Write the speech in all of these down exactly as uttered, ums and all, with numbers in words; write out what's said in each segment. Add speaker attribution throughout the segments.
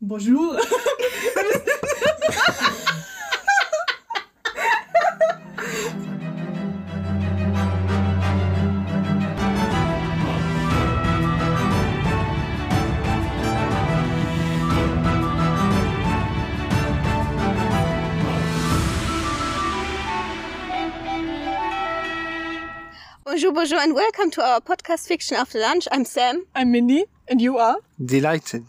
Speaker 1: Bonjour.
Speaker 2: Bonjour, bonjour, and welcome to our podcast Fiction After Lunch. I'm Sam.
Speaker 1: I'm Mindy, and you are?
Speaker 3: Delighted.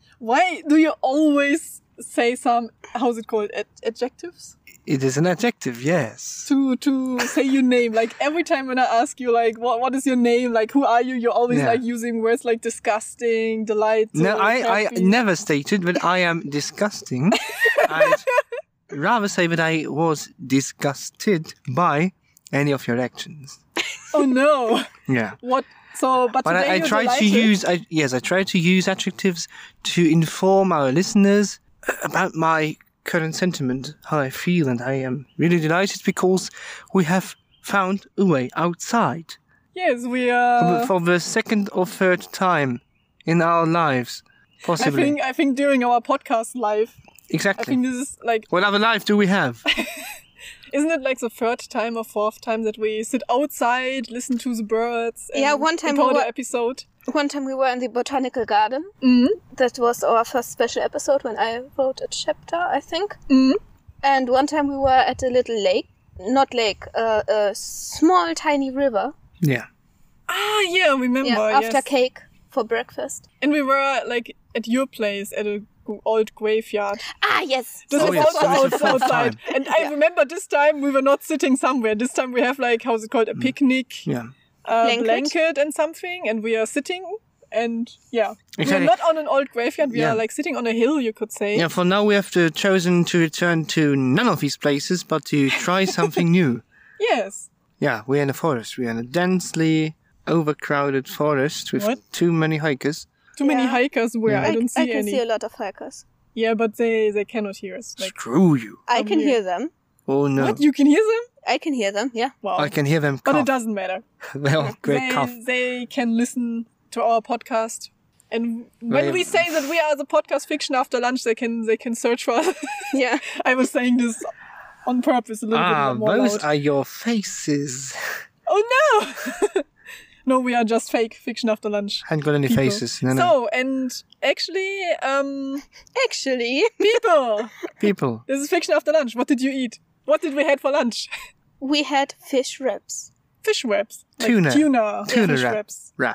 Speaker 1: Why do you always say some, how's it called, ad- adjectives?
Speaker 3: It is an adjective, yes.
Speaker 1: To to say your name. Like, every time when I ask you, like, what what is your name? Like, who are you? You're always,
Speaker 3: Yeah.
Speaker 1: like, using words like disgusting, delighted,
Speaker 3: No, I, I
Speaker 1: happy.
Speaker 3: never stated that I am disgusting. I'd rather say that I was disgusted by any of your actions.
Speaker 1: Oh, no.
Speaker 3: Yeah.
Speaker 1: What? So, but,
Speaker 3: But
Speaker 1: today
Speaker 3: I, I
Speaker 1: you're
Speaker 3: try to
Speaker 1: delighted.
Speaker 3: use, I, yes, I try to use adjectives to inform our listeners about my current sentiment, how I feel, and I am really delighted because we have found a way outside
Speaker 1: Yes, we
Speaker 3: for,
Speaker 1: are...
Speaker 3: the- for the second or third time in our lives,
Speaker 1: I
Speaker 3: possibly.
Speaker 1: think, I think during our podcast live, I
Speaker 3: Exactly.
Speaker 1: think this is, like,
Speaker 3: What other life do we have?
Speaker 1: isn't it like the third time or fourth time that we sit outside, listen to the birds, and
Speaker 2: Yeah, one time we
Speaker 1: record
Speaker 2: were-
Speaker 1: an episode?
Speaker 2: One time we were in the botanical garden.
Speaker 1: Mm-hmm.
Speaker 2: That was our first special episode when I wrote a chapter, I think.
Speaker 1: Mm-hmm.
Speaker 2: And one time we were at a little lake. Not lake, uh, a small tiny river.
Speaker 3: Yeah.
Speaker 1: Ah, yeah, remember,
Speaker 2: Yeah, after
Speaker 1: yes.
Speaker 2: cake for breakfast.
Speaker 1: And we were, like, at your place, at a g- old graveyard.
Speaker 2: Ah, yes.
Speaker 1: This
Speaker 3: Oh,
Speaker 1: was
Speaker 3: yes,
Speaker 1: also
Speaker 3: that was the
Speaker 1: outs-
Speaker 3: fourth
Speaker 1: outside.
Speaker 3: time.
Speaker 1: And I remember this time we were not sitting somewhere. This time we have, like, how's it called, a picnic
Speaker 3: Yeah.
Speaker 1: uh,
Speaker 2: Blanket.
Speaker 1: blanket and something. And we are sitting, and, yeah.
Speaker 3: Exactly.
Speaker 1: We're not on an old graveyard. We
Speaker 3: Yeah.
Speaker 1: are, like, sitting on a hill, you could say.
Speaker 3: Yeah, for now we have to, chosen to return to none of these places, but to try something new.
Speaker 1: Yes.
Speaker 3: Yeah, we're in a forest. We're in a densely overcrowded forest with
Speaker 1: What?
Speaker 3: too many hikers.
Speaker 1: Too many
Speaker 2: Yeah.
Speaker 1: hikers where
Speaker 3: Yeah.
Speaker 1: I don't see
Speaker 2: I can
Speaker 1: any.
Speaker 2: see a lot of hikers.
Speaker 1: Yeah, but they, they cannot hear us. Like,
Speaker 3: Screw you.
Speaker 2: I
Speaker 1: From
Speaker 2: can
Speaker 1: here.
Speaker 2: hear them.
Speaker 3: Oh no.
Speaker 1: what? You can hear them?
Speaker 2: I can hear them, yeah.
Speaker 1: Wow.
Speaker 3: I can hear them
Speaker 1: But it
Speaker 3: cough.
Speaker 1: doesn't matter.
Speaker 3: Well, great
Speaker 1: they,
Speaker 3: cough.
Speaker 1: they can listen to our podcast. And when
Speaker 3: They-
Speaker 1: we say that we are the podcast Fiction After Lunch, they can they can search for us.
Speaker 2: Yeah.
Speaker 1: I was saying this on purpose a little
Speaker 3: Ah,
Speaker 1: bit more
Speaker 3: those
Speaker 1: loud.
Speaker 3: are your faces.
Speaker 1: Oh no! No, we are just fake Fiction After Lunch.
Speaker 3: Hadn't got any
Speaker 1: people.
Speaker 3: faces. No, no.
Speaker 1: So, and actually, um,
Speaker 2: Actually,
Speaker 1: people,
Speaker 3: People.
Speaker 1: this is Fiction After Lunch. What did you eat? What did we had for lunch?
Speaker 2: we had fish wraps.
Speaker 1: Fish wraps. Like
Speaker 3: Tuna.
Speaker 1: Tuna.
Speaker 3: Tuna
Speaker 1: fish
Speaker 3: wrap.
Speaker 1: wraps.
Speaker 3: Rap.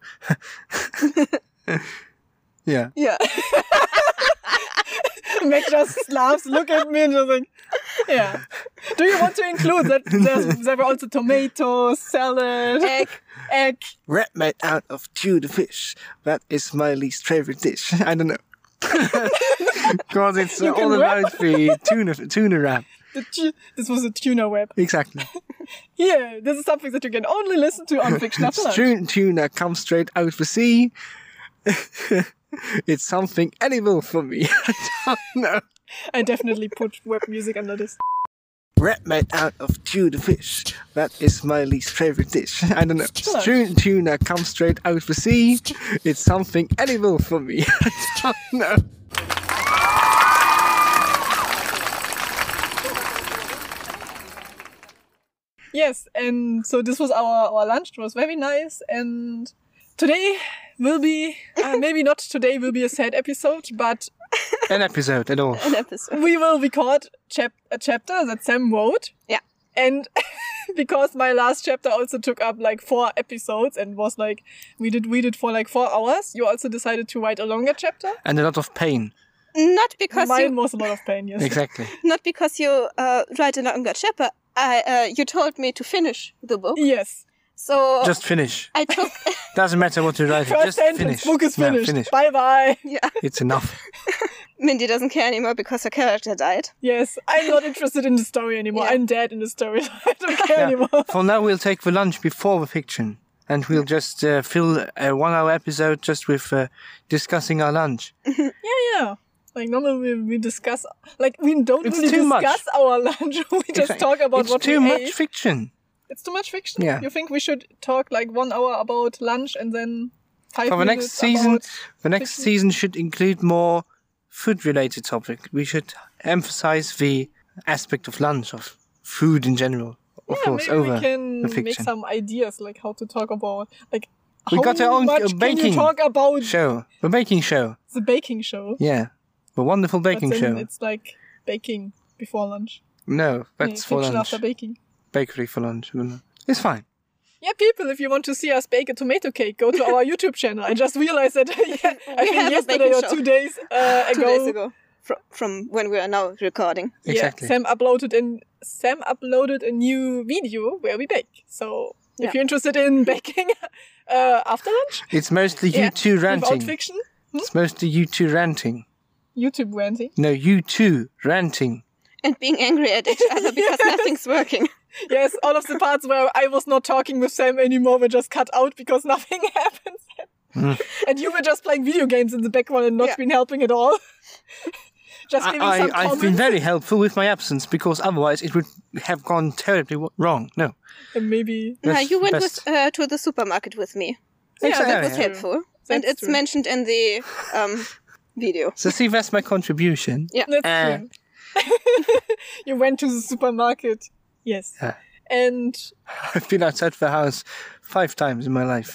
Speaker 3: Yeah.
Speaker 1: Yeah. Meg just laughs, look at me and just like, yeah. Do you want to include that there's, there were also tomatoes, salad,
Speaker 2: Egg.
Speaker 1: egg?
Speaker 3: Wrap made out of tuna fish. That is my least favorite dish. I don't know. Because it's
Speaker 1: You can
Speaker 3: all
Speaker 1: wrap?
Speaker 3: about the tuna, tuna wrap.
Speaker 1: The tu- this was a tuna wrap.
Speaker 3: Exactly.
Speaker 1: Here, this is something that you can only listen to on Fiction After Lunch.
Speaker 3: Tuna, tuna comes straight out the sea. It's something edible for me. I don't know.
Speaker 1: I definitely put web music under this.
Speaker 3: Wrap made out of tuna fish. That is my least favorite dish. I don't know.
Speaker 1: Sure.
Speaker 3: Tuna, tuna comes straight out the sea. It's something edible for me. I don't know.
Speaker 1: Yes, and so this was our, our lunch. It was very nice. And today will be, uh, maybe not today will be a sad episode, but
Speaker 3: An episode at all.
Speaker 2: An episode.
Speaker 1: we will record chap- a chapter that Sam wrote.
Speaker 2: Yeah.
Speaker 1: And because my last chapter also took up like four episodes and was like, we did read it for like four hours, you also decided to write a longer chapter.
Speaker 3: And a lot of pain.
Speaker 2: Not because
Speaker 1: Mine
Speaker 2: you,
Speaker 1: was a lot of pain, yes.
Speaker 3: Exactly.
Speaker 2: not because you uh, write a longer chapter. I, uh, you told me to finish the book.
Speaker 1: Yes.
Speaker 2: So
Speaker 3: Just finish.
Speaker 2: I took,
Speaker 3: Doesn't matter what you write.
Speaker 1: First
Speaker 3: Just
Speaker 1: sentence,
Speaker 3: finish.
Speaker 1: book is
Speaker 3: Yeah,
Speaker 1: finished.
Speaker 3: finish.
Speaker 1: Bye bye.
Speaker 2: yeah,
Speaker 3: It's enough.
Speaker 2: Mindy doesn't care anymore because her character died.
Speaker 1: Yes, I'm not interested in the story anymore.
Speaker 2: Yeah.
Speaker 1: I'm dead in the story. So I don't care
Speaker 3: Yeah.
Speaker 1: anymore.
Speaker 3: For now, we'll take the lunch before the fiction. And we'll just uh, fill a one-hour episode just with uh, discussing our lunch.
Speaker 1: Yeah, yeah. Like normally we, we discuss, like we don't
Speaker 3: It's
Speaker 1: really
Speaker 3: too much.
Speaker 1: discuss our lunch. We just
Speaker 3: Exactly.
Speaker 1: talk about
Speaker 3: it's
Speaker 1: what
Speaker 3: too
Speaker 1: we
Speaker 3: much
Speaker 1: ate.
Speaker 3: fiction.
Speaker 1: It's too much fiction.
Speaker 3: Yeah.
Speaker 1: You think we should talk like one hour about lunch and then five
Speaker 3: For the
Speaker 1: minutes
Speaker 3: next season,
Speaker 1: about
Speaker 3: the next
Speaker 1: fiction?
Speaker 3: season should include more food-related topic, we should emphasize the aspect of lunch, of food in general, of
Speaker 1: Yeah,
Speaker 3: course,
Speaker 1: maybe
Speaker 3: over
Speaker 1: we can
Speaker 3: the
Speaker 1: make
Speaker 3: fiction.
Speaker 1: some ideas, like how to talk about, like,
Speaker 3: We
Speaker 1: how
Speaker 3: got our own,
Speaker 1: much
Speaker 3: uh,
Speaker 1: can
Speaker 3: baking
Speaker 1: you talk about
Speaker 3: Show, the baking show.
Speaker 1: the baking show?
Speaker 3: Yeah, the wonderful
Speaker 1: But
Speaker 3: baking
Speaker 1: then
Speaker 3: show.
Speaker 1: it's like baking before lunch.
Speaker 3: No,
Speaker 1: Yeah,
Speaker 3: that's for
Speaker 1: fiction
Speaker 3: lunch.
Speaker 1: after baking.
Speaker 3: Bakery for lunch. I don't know. It's fine.
Speaker 1: Yeah, people, if you want to see us bake a tomato cake, go to our YouTube channel. I just realized that yeah, I think
Speaker 2: have a
Speaker 1: yesterday
Speaker 2: baking
Speaker 1: or
Speaker 2: show.
Speaker 1: two days uh, ago.
Speaker 2: Two days ago. From, from when we are now recording.
Speaker 3: Exactly.
Speaker 1: Yeah, Sam uploaded in Sam uploaded a new video where we bake. So if
Speaker 2: Yeah.
Speaker 1: you're interested in baking uh, after lunch,
Speaker 3: It's mostly you
Speaker 1: yeah,
Speaker 3: two
Speaker 1: without
Speaker 3: ranting.
Speaker 1: fiction,
Speaker 3: It's mostly you two ranting.
Speaker 1: YouTube ranting.
Speaker 3: No, you two ranting.
Speaker 2: And being angry at each other because nothing's working.
Speaker 1: Yes, all of the parts where I was not talking with Sam anymore were just cut out because nothing happens.
Speaker 3: Mm.
Speaker 1: And you were just playing video games in the background and not
Speaker 2: Yeah.
Speaker 1: been helping at all. Just
Speaker 3: I,
Speaker 1: giving some
Speaker 3: I, I've been
Speaker 1: comments.
Speaker 3: very helpful with my absence because otherwise it would have gone terribly w- wrong. No.
Speaker 1: And maybe
Speaker 2: No,
Speaker 3: That's
Speaker 2: you went
Speaker 3: best.
Speaker 2: with, uh, to the supermarket with me.
Speaker 1: Yeah,
Speaker 3: Exactly.
Speaker 2: That was
Speaker 3: Yeah.
Speaker 2: helpful.
Speaker 1: That's
Speaker 2: and it's
Speaker 1: true.
Speaker 2: mentioned in the um, video.
Speaker 3: So see, that's my contribution.
Speaker 2: Yeah.
Speaker 1: that's
Speaker 3: Uh.
Speaker 1: true. You went to the supermarket. Yes.
Speaker 3: Yeah.
Speaker 1: And
Speaker 3: I've been outside the house five times in my life.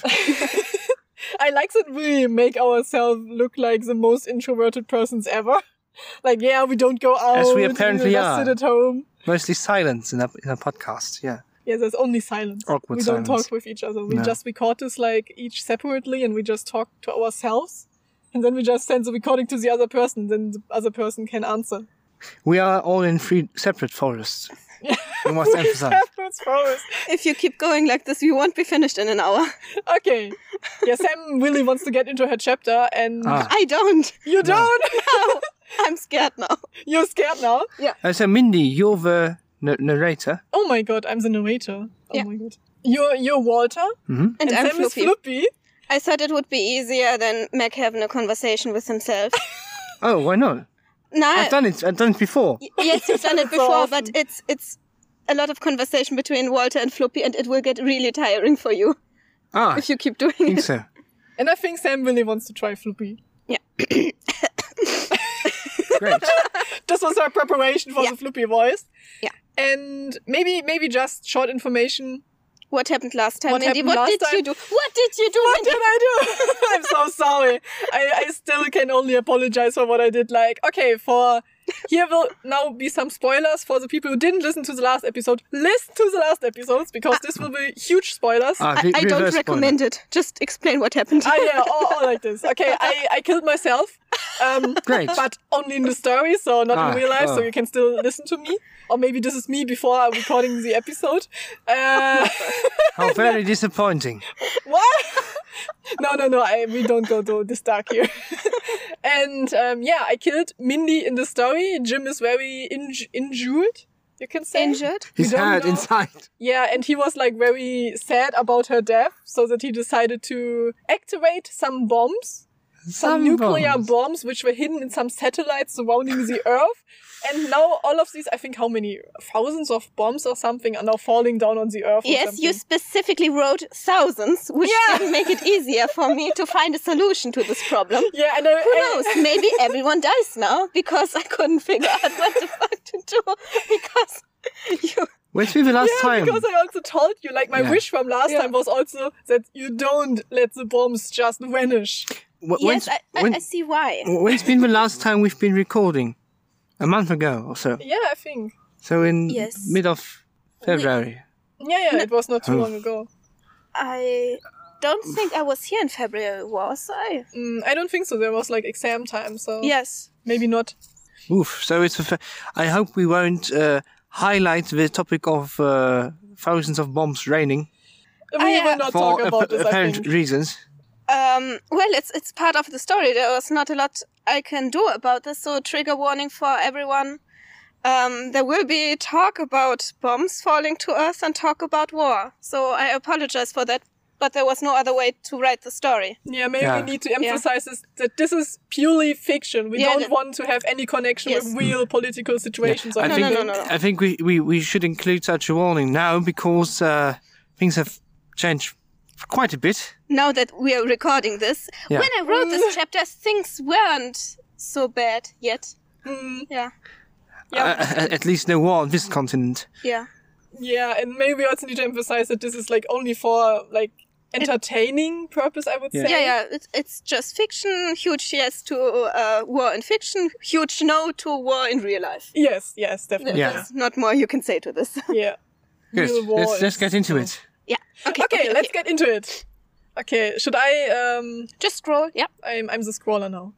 Speaker 1: I like that we make ourselves look like the most introverted persons ever. Like, yeah, we don't go out.
Speaker 3: As we apparently
Speaker 1: we just
Speaker 3: are.
Speaker 1: sit at home.
Speaker 3: Mostly silence in a, in a podcast, yeah.
Speaker 1: Yeah, there's only silence.
Speaker 3: Awkward
Speaker 1: we don't
Speaker 3: silence.
Speaker 1: talk with each other. We
Speaker 3: No.
Speaker 1: just record this like each separately and we just talk to ourselves. And then we just send the recording to the other person. Then the other person can answer.
Speaker 3: We are all in three separate forests. We must emphasize.
Speaker 1: Separate forest.
Speaker 2: If you keep going like this, you won't be finished in an hour.
Speaker 1: Okay. Yeah, Sam really wants to get into her chapter and
Speaker 3: Ah.
Speaker 2: I don't.
Speaker 1: you don't.
Speaker 2: No, I'm scared now.
Speaker 1: You're scared now.
Speaker 3: Uh, so, Mindy, you're the n- narrator.
Speaker 1: Oh my god, I'm the narrator. Oh
Speaker 2: Yeah.
Speaker 1: my god. You're you're Walter.
Speaker 3: Mm-hmm.
Speaker 2: And, I'm
Speaker 1: Sam is
Speaker 2: Floopy.
Speaker 1: Floopy.
Speaker 2: I thought it would be easier than Mac having a conversation with himself.
Speaker 3: Oh, why not?
Speaker 2: Nah,
Speaker 3: I've done it. I've done it before.
Speaker 2: y- yes, you've done it
Speaker 1: So
Speaker 2: before,
Speaker 1: often.
Speaker 2: but it's it's a lot of conversation between Walter and Floppy, and it will get really tiring for you
Speaker 3: Ah, I
Speaker 2: if you keep doing
Speaker 3: think
Speaker 2: it.
Speaker 3: so.
Speaker 1: And I think Sam really wants to try Floopy.
Speaker 2: Yeah.
Speaker 3: Great.
Speaker 1: This was her preparation for
Speaker 2: Yeah.
Speaker 1: the Floopy voice.
Speaker 2: Yeah.
Speaker 1: And maybe maybe just short information.
Speaker 2: What happened last time,
Speaker 1: What
Speaker 2: Mindy?
Speaker 1: happened
Speaker 2: What
Speaker 1: last
Speaker 2: did
Speaker 1: time?
Speaker 2: you do? What did you do,
Speaker 1: What
Speaker 2: Mindy?
Speaker 1: did I do? I'm so sorry. I, I still can only apologize for what I did. Like, okay, for here will now be some spoilers for the people who didn't listen to the last episode. Listen to the last episodes because this will be huge spoilers.
Speaker 3: Ah,
Speaker 2: I,
Speaker 3: re-
Speaker 2: I don't
Speaker 3: reverse
Speaker 2: recommend it. Just explain what happened.
Speaker 1: Ah, yeah, all, all like this. Okay, I, I killed myself. Um,
Speaker 3: Great.
Speaker 1: But only in the story, so not
Speaker 3: Ah,
Speaker 1: in real life, so
Speaker 3: oh.
Speaker 1: you can still listen to me. Or maybe this is me before I'm recording the episode. Uh,
Speaker 3: How very disappointing.
Speaker 1: what? no, no, no, I, we don't go to this dark here. And um, yeah, I killed Mindy in the story. Jim is very inj- injured, you can say.
Speaker 2: Injured?
Speaker 3: He's
Speaker 1: don't
Speaker 3: hurt
Speaker 1: know.
Speaker 3: inside.
Speaker 1: Yeah, and he was like very sad about her death, so that he decided to activate some bombs. Some, nuclear
Speaker 3: bombs.
Speaker 1: bombs which were hidden in some satellites surrounding the Earth. And now all of these, I think how many, thousands of bombs or something are now falling down on the Earth or
Speaker 2: Yes,
Speaker 1: something.
Speaker 2: you specifically wrote thousands, which
Speaker 1: Yeah.
Speaker 2: didn't make it easier for me to find a solution to this problem.
Speaker 1: Yeah, and I,
Speaker 2: Who
Speaker 1: I-
Speaker 2: knows? Maybe everyone dies now because I couldn't figure out what the fuck to do. Because you.
Speaker 3: When's been the last
Speaker 1: yeah,
Speaker 3: time?
Speaker 1: because I also told you, like my
Speaker 3: Yeah.
Speaker 1: wish from last
Speaker 2: Yeah.
Speaker 1: time was also that you don't let the bombs just vanish.
Speaker 3: Wh-
Speaker 2: Yes,
Speaker 3: when's,
Speaker 2: I, I,
Speaker 3: when-
Speaker 2: I see why.
Speaker 3: when's been the last time we've been recording? A month ago or so.
Speaker 1: Yeah, I think.
Speaker 3: So in
Speaker 2: Yes.
Speaker 3: mid of February.
Speaker 1: Yeah, yeah, it was not too
Speaker 3: Oh.
Speaker 1: long ago.
Speaker 2: I don't think I was here in February, was I?
Speaker 1: Mm, I don't think so. There was like exam time, so
Speaker 2: Yes.
Speaker 1: maybe not.
Speaker 3: Oof. So it's. A fa- I hope we won't uh, highlight the topic of uh, thousands of bombs raining
Speaker 1: We
Speaker 2: Ah, yeah.
Speaker 1: will not
Speaker 3: for
Speaker 1: talk
Speaker 3: ap-
Speaker 1: about this, I
Speaker 3: apparent
Speaker 1: think.
Speaker 3: reasons.
Speaker 2: Um, well, it's it's part of the story. There was not a lot I can do about this, so trigger warning for everyone. Um, there will be talk about bombs falling to Earth and talk about war. So I apologize for that, but there was no other way to write the story.
Speaker 1: Yeah, maybe
Speaker 3: Yeah.
Speaker 1: we need to emphasize this, that this is purely fiction. We
Speaker 2: Yeah,
Speaker 1: don't
Speaker 2: that-
Speaker 1: want to have any connection
Speaker 2: Yes.
Speaker 1: with real political situations. Or
Speaker 3: I
Speaker 2: No,
Speaker 3: think
Speaker 2: no, no, no, no.
Speaker 3: I think we, we, we should include such a warning now because uh, things have changed quite a bit.
Speaker 2: Now that we are recording this,
Speaker 3: Yeah.
Speaker 2: when I wrote this chapter, things weren't so bad yet.
Speaker 1: Mm,
Speaker 2: Yeah.
Speaker 1: yeah,
Speaker 3: Uh, at least no war on this continent.
Speaker 2: Yeah.
Speaker 1: yeah, and maybe we also need to emphasize that this is like only for like entertaining purpose, I would
Speaker 3: Yeah.
Speaker 1: say.
Speaker 2: Yeah, yeah. It's, it's just fiction. Huge yes to uh, war in fiction. Huge no to war in real life.
Speaker 1: Yes, yes, definitely.
Speaker 3: Yeah.
Speaker 2: There's not more you can say to this.
Speaker 1: Yeah.
Speaker 3: Good.
Speaker 1: Real war
Speaker 3: Let's, let's
Speaker 1: is-
Speaker 3: get into it.
Speaker 2: Yeah. Okay.
Speaker 1: Okay, let's get into it. Okay, should I? Um,
Speaker 2: Just scroll. Yeah.
Speaker 1: I'm I'm the scroller now.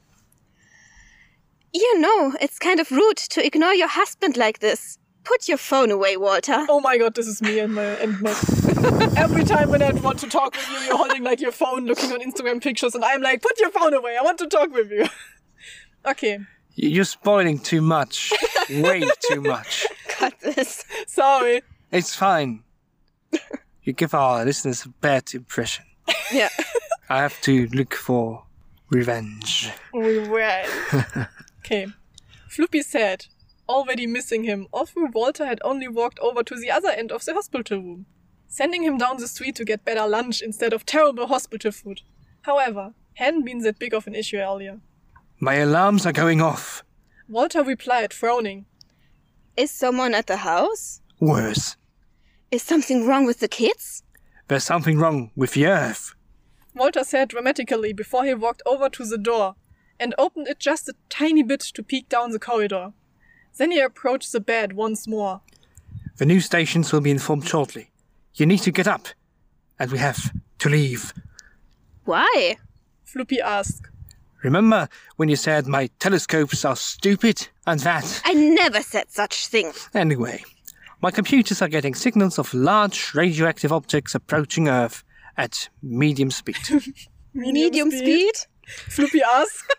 Speaker 2: You know, it's kind of rude to ignore your husband like this. Put your phone away, Walter.
Speaker 1: Oh my god, this is me and my and Matt. Every time when I want to talk with you, you're holding like your phone, looking on Instagram pictures, and I'm like, put your phone away. I want to talk with you. Okay,
Speaker 3: You're spoiling too much. Way too much.
Speaker 2: Cut this.
Speaker 1: sorry.
Speaker 3: It's fine. You give our listeners a bad impression.
Speaker 2: Yeah.
Speaker 3: I have to look for revenge.
Speaker 1: We were. Okay. Floopy said, already missing him, although Walter had only walked over to the other end of the hospital room, sending him down the street to get better lunch instead of terrible hospital food. However, hadn't been that big of an issue earlier.
Speaker 3: My alarms are going off.
Speaker 1: Walter replied, frowning.
Speaker 2: Is someone at the house?
Speaker 3: Worse.
Speaker 2: Is something wrong with the kids?
Speaker 3: There's something wrong with the earth.
Speaker 1: Walter said dramatically before he walked over to the door and opened it just a tiny bit to peek down the corridor. Then he approached the bed once more.
Speaker 3: The news stations will be informed shortly. You need to get up. And we have to leave.
Speaker 2: Why?
Speaker 1: Floopy asked.
Speaker 3: Remember when you said my telescopes are stupid? And that?
Speaker 2: I never said such thing.
Speaker 3: Anyway, my computers are getting signals of large radioactive objects approaching Earth at medium speed.
Speaker 2: Medium speed?
Speaker 1: Floopy asked.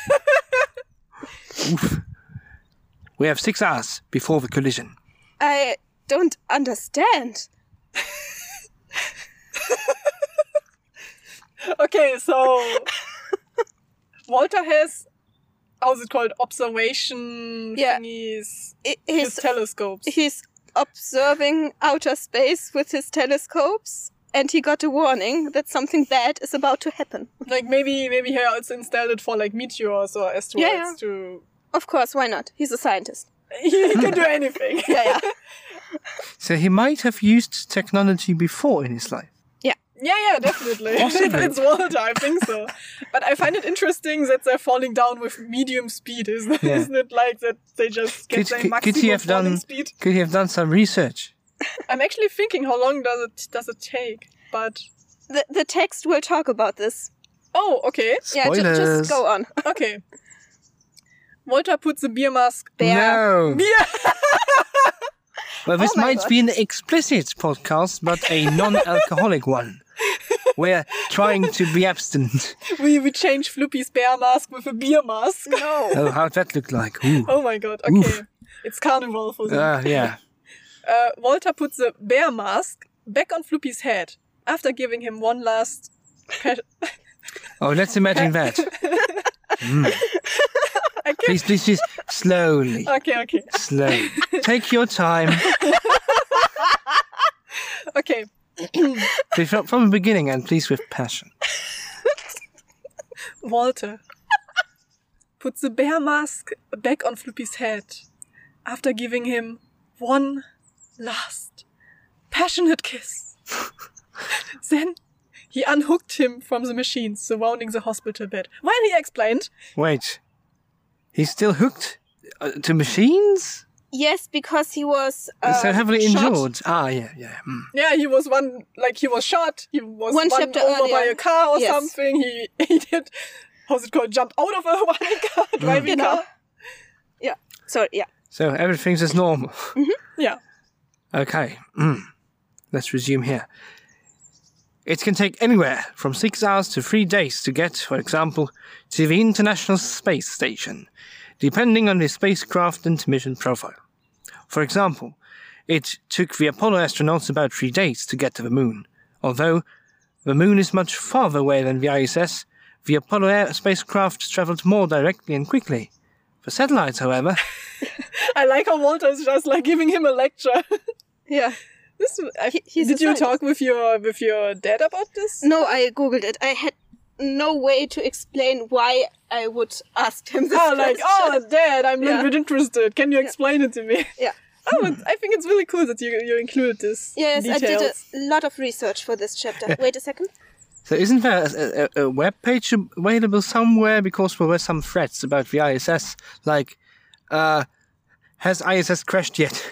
Speaker 3: Oof. We have six hours before the collision.
Speaker 2: I don't understand.
Speaker 1: Okay, so Walter has, how's it called, observation
Speaker 2: Yeah.
Speaker 1: thingies,
Speaker 2: I-
Speaker 1: his
Speaker 2: He's,
Speaker 1: telescopes.
Speaker 2: he's observing outer space with his telescopes, and he got a warning that something bad is about to happen.
Speaker 1: Like maybe maybe he also installed it for like meteors or asteroids
Speaker 2: Yeah, yeah.
Speaker 1: to.
Speaker 2: Of course, why not? He's a scientist.
Speaker 1: He can do anything.
Speaker 2: Yeah, yeah.
Speaker 3: So he might have used technology before in his life.
Speaker 1: Yeah, yeah, definitely.
Speaker 3: Possibly.
Speaker 1: It's Walter, I think so. But I find it interesting that they're falling down with medium speed, isn't it?
Speaker 3: Yeah.
Speaker 1: Isn't it like that they just get
Speaker 3: Could,
Speaker 1: their
Speaker 3: could,
Speaker 1: maximum
Speaker 3: could he have
Speaker 1: falling
Speaker 3: done?
Speaker 1: speed?
Speaker 3: Could he have done some research?
Speaker 1: I'm actually thinking how long does it does it take? But
Speaker 2: The, the text will talk about this.
Speaker 1: oh, okay.
Speaker 2: Yeah, ju-
Speaker 3: Spoilers.
Speaker 2: just go on.
Speaker 1: Okay. Walter puts the beer mask.
Speaker 2: Bear.
Speaker 3: No.
Speaker 1: Beer
Speaker 3: Well, this
Speaker 2: Oh my
Speaker 3: might
Speaker 2: God.
Speaker 3: be an explicit podcast, but a non-alcoholic one. We're trying to be abstinent.
Speaker 1: we we change Floopy's bear mask with a beer mask.
Speaker 2: No.
Speaker 3: Oh, how'd that look like? Ooh.
Speaker 1: Oh my god, okay.
Speaker 3: Oof.
Speaker 1: It's carnival for them.
Speaker 3: Ah, yeah.
Speaker 1: Uh, Walter puts the bear mask back on Floopy's head after giving him one last pat.
Speaker 3: Oh, let's imagine that. Mm.
Speaker 1: I can't.
Speaker 3: Please, please, please, slowly,
Speaker 1: Okay, okay,
Speaker 3: slowly. Take your time.
Speaker 1: okay.
Speaker 3: Please, From from the beginning, and please with passion.
Speaker 1: Walter puts the bear mask back on Floopy's head after giving him one last passionate kiss. Then he unhooked him from the machines surrounding the hospital bed. While he explained,
Speaker 3: Wait, he's still hooked uh, to machines?
Speaker 2: Yes, because he was uh,
Speaker 3: so heavily
Speaker 2: shot.
Speaker 3: injured. Ah, yeah, yeah. Mm.
Speaker 1: yeah, he was one, like he was shot, he was
Speaker 2: One
Speaker 1: run
Speaker 2: chapter
Speaker 1: over by
Speaker 2: earlier.
Speaker 1: a car or
Speaker 2: Yes.
Speaker 1: something, he, he did, how's it called, jumped out of a running car, driving
Speaker 2: Genau.
Speaker 1: car.
Speaker 2: Yeah. So yeah.
Speaker 3: So everything's as normal.
Speaker 1: Yeah.
Speaker 3: Okay, mm. Let's resume here. It can take anywhere from six hours to three days to get, for example, to the International Space Station, depending on the spacecraft and mission profile. For example, it took the Apollo astronauts about three days to get to the Moon. Although the Moon is much farther away than the I S S, the Apollo air spacecraft traveled more directly and quickly. The satellites, however,
Speaker 1: I like how Walter is just like giving him a lecture.
Speaker 2: Yeah.
Speaker 1: This, I,
Speaker 2: He- he's
Speaker 1: did
Speaker 2: a
Speaker 1: you
Speaker 2: scientist.
Speaker 1: talk with your with your dad about this?
Speaker 2: No, I googled it. I had no way to explain why I would ask him this
Speaker 1: Oh, like,
Speaker 2: question.
Speaker 1: oh, Dad, I'm a
Speaker 2: Yeah.
Speaker 1: little bit interested. Can you explain it to me?
Speaker 2: Yeah.
Speaker 1: Oh, but I think it's really cool that you you included this.
Speaker 2: Yes,
Speaker 1: details.
Speaker 2: I did a lot of research for this chapter. Wait a second.
Speaker 3: So isn't there a, a, a web page available somewhere? Because there were some threats about the I S S, like, uh, has I S S crashed yet?